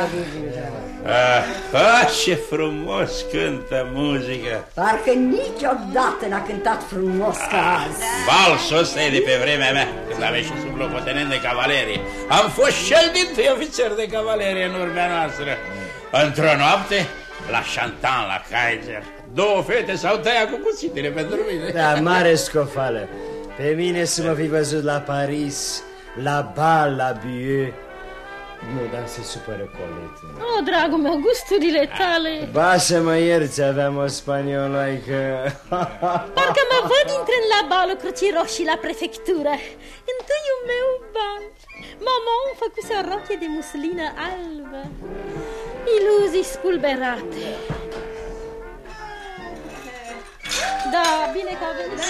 Ce frumos cântă muzică. Parcă niciodată n-a cântat frumos ca azi. Valsul ăsta e de pe vremea mea, când am ieșit sub locotenent de cavalerie. Am fost cel dintâi ofițer de cavalerie în urmea noastră. Într-o noapte la Chantal, la Kaiser. 2 fete s-au tăiat cu cuțitele pentru mine. Da, mare scofală. Pe mine să mă fi văzut la Paris, la bal, la Bieu. Nu, dar se supără Colette. Oh, dragul meu, gusturile tale. Ba să mă ierți, aveam o spanioloică. Parcă mă văd intrând la balul Crucii Roșii la prefectură. Întâiul meu bal. Mama îmi făcuse o rochie de muslină albă. Iluzii spulberate. Da, bine că a venit.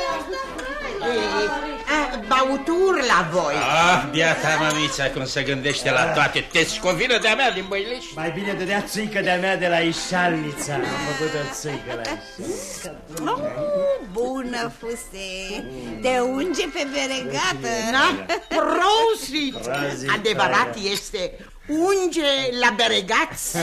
Băuturi la voi. Biata mămița, cum se gândește la toate. Te scovină de-a mea din Băiliș. Mai bine dădea țuică de-a mea de la Ișalnița. Am făcut o țuică la Ișalnița. Bună fuse. Te unge pe beregată. Da? Prosit. Adevărat este. Unge la beregați.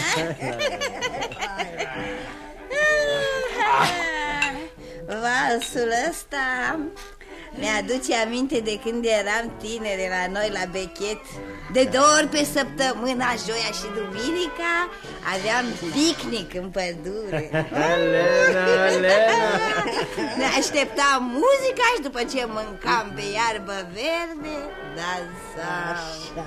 Valsul ăsta mi-aduce aminte de când eram tinere la noi la bechet. De 2 ori pe săptămână, joia și duminica, aveam picnic în pădure. Ne aștepta muzica și după ce mâncam pe iarbă verde, dansam.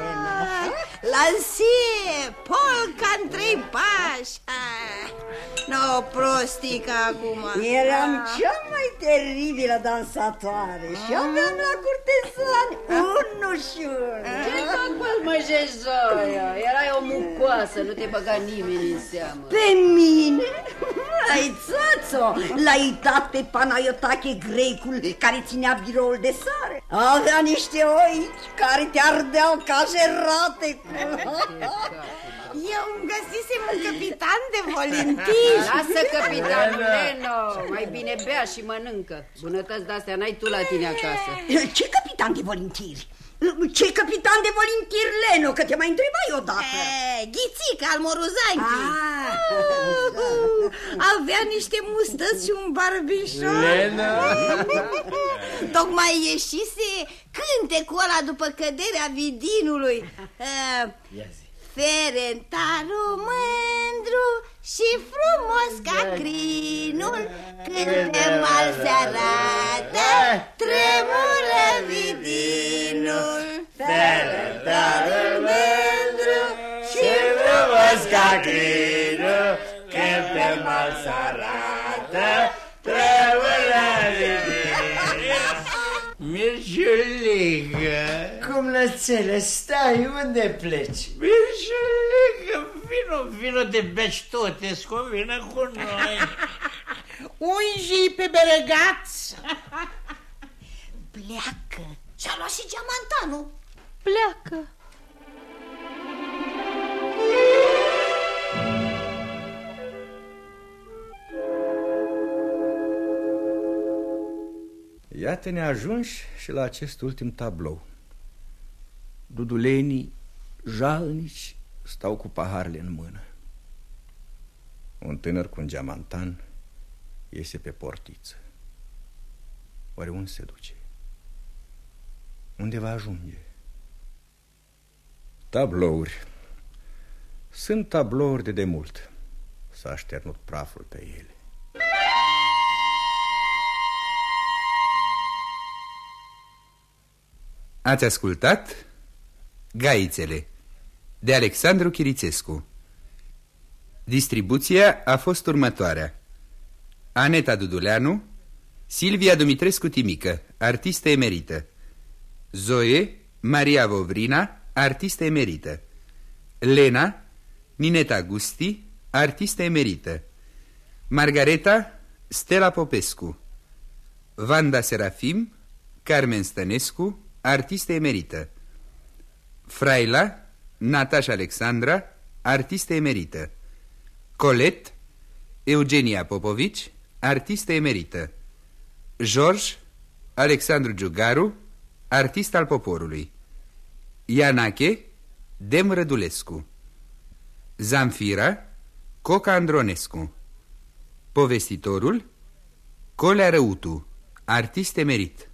Lansie, polca în 3 pași. No, prostică acum. Eram cea mai teribilă dansatoare și aveam la curtezani unul și unul. Ce fac pălmăjezoia? Erai o mucoasă, nu te băga nimeni în seamă. Pe mine? L-ai țațo, l-ai dat pe Panayotache grecul care ținea biroul de sare. Avea niște oici care te ardeau ca jerate. Eu îmi găsisem un capitan de volunteeri. Lasă capitanul, Leno. Mai bine bea și mănâncă. Bunătăți de-astea n-ai tu la tine acasă. Ce capitan de volunteeri? Ce capitan de volunteeri, Leno? Că te mai întrebai odată. Ghițica al Moruzanchi. Avea niște mustăți și un barbișor. Leno. Tocmai ieșise cântecul ăla după căderea vidinului. Ferentaru mândru și frumos ca crinul, când de mal se arată, tremură vidinul. Ferentaru mândru și frumos ca crinul, când de mal se arată, tremură vidinul. Mirjulică. Cum lățele, stai, unde pleci? Mirjulică, vino de beci tot, te scovină cu noi. Ungi pe beregați. Pleacă. Și-a luat și geamantanul. Pleacă. Iată-ne ajunși și la acest ultim tablou. Dudulenii jalnici stau cu paharele în mână. Un tânăr cu un geamantan iese pe portiță. Oare unde se duce? Unde va ajunge? Tablouri. Sunt tablouri de demult. S-a așternut praful pe ele. Ați ascultat Gaițele de Alexandru Chirițescu. Distribuția a fost următoarea: Aneta Duduleanu, Silvia Dumitrescu Timică, artistă emerită; Zoe Maria Vovrina, artistă emerită; Lena Nineta Gusti, artistă emerită; Margareta Stella Popescu; Vanda Serafim Carmen Stănescu, artistă emerită; Fraila Natasha Alexandra, artistă emerită; Colette Eugenia Popovici, artistă emerită; George Alexandru Giugaru, artist al poporului; Ianache Dem Rădulescu; Zamfira Coca Andronescu; povestitorul Colea Răutu, artist emerit.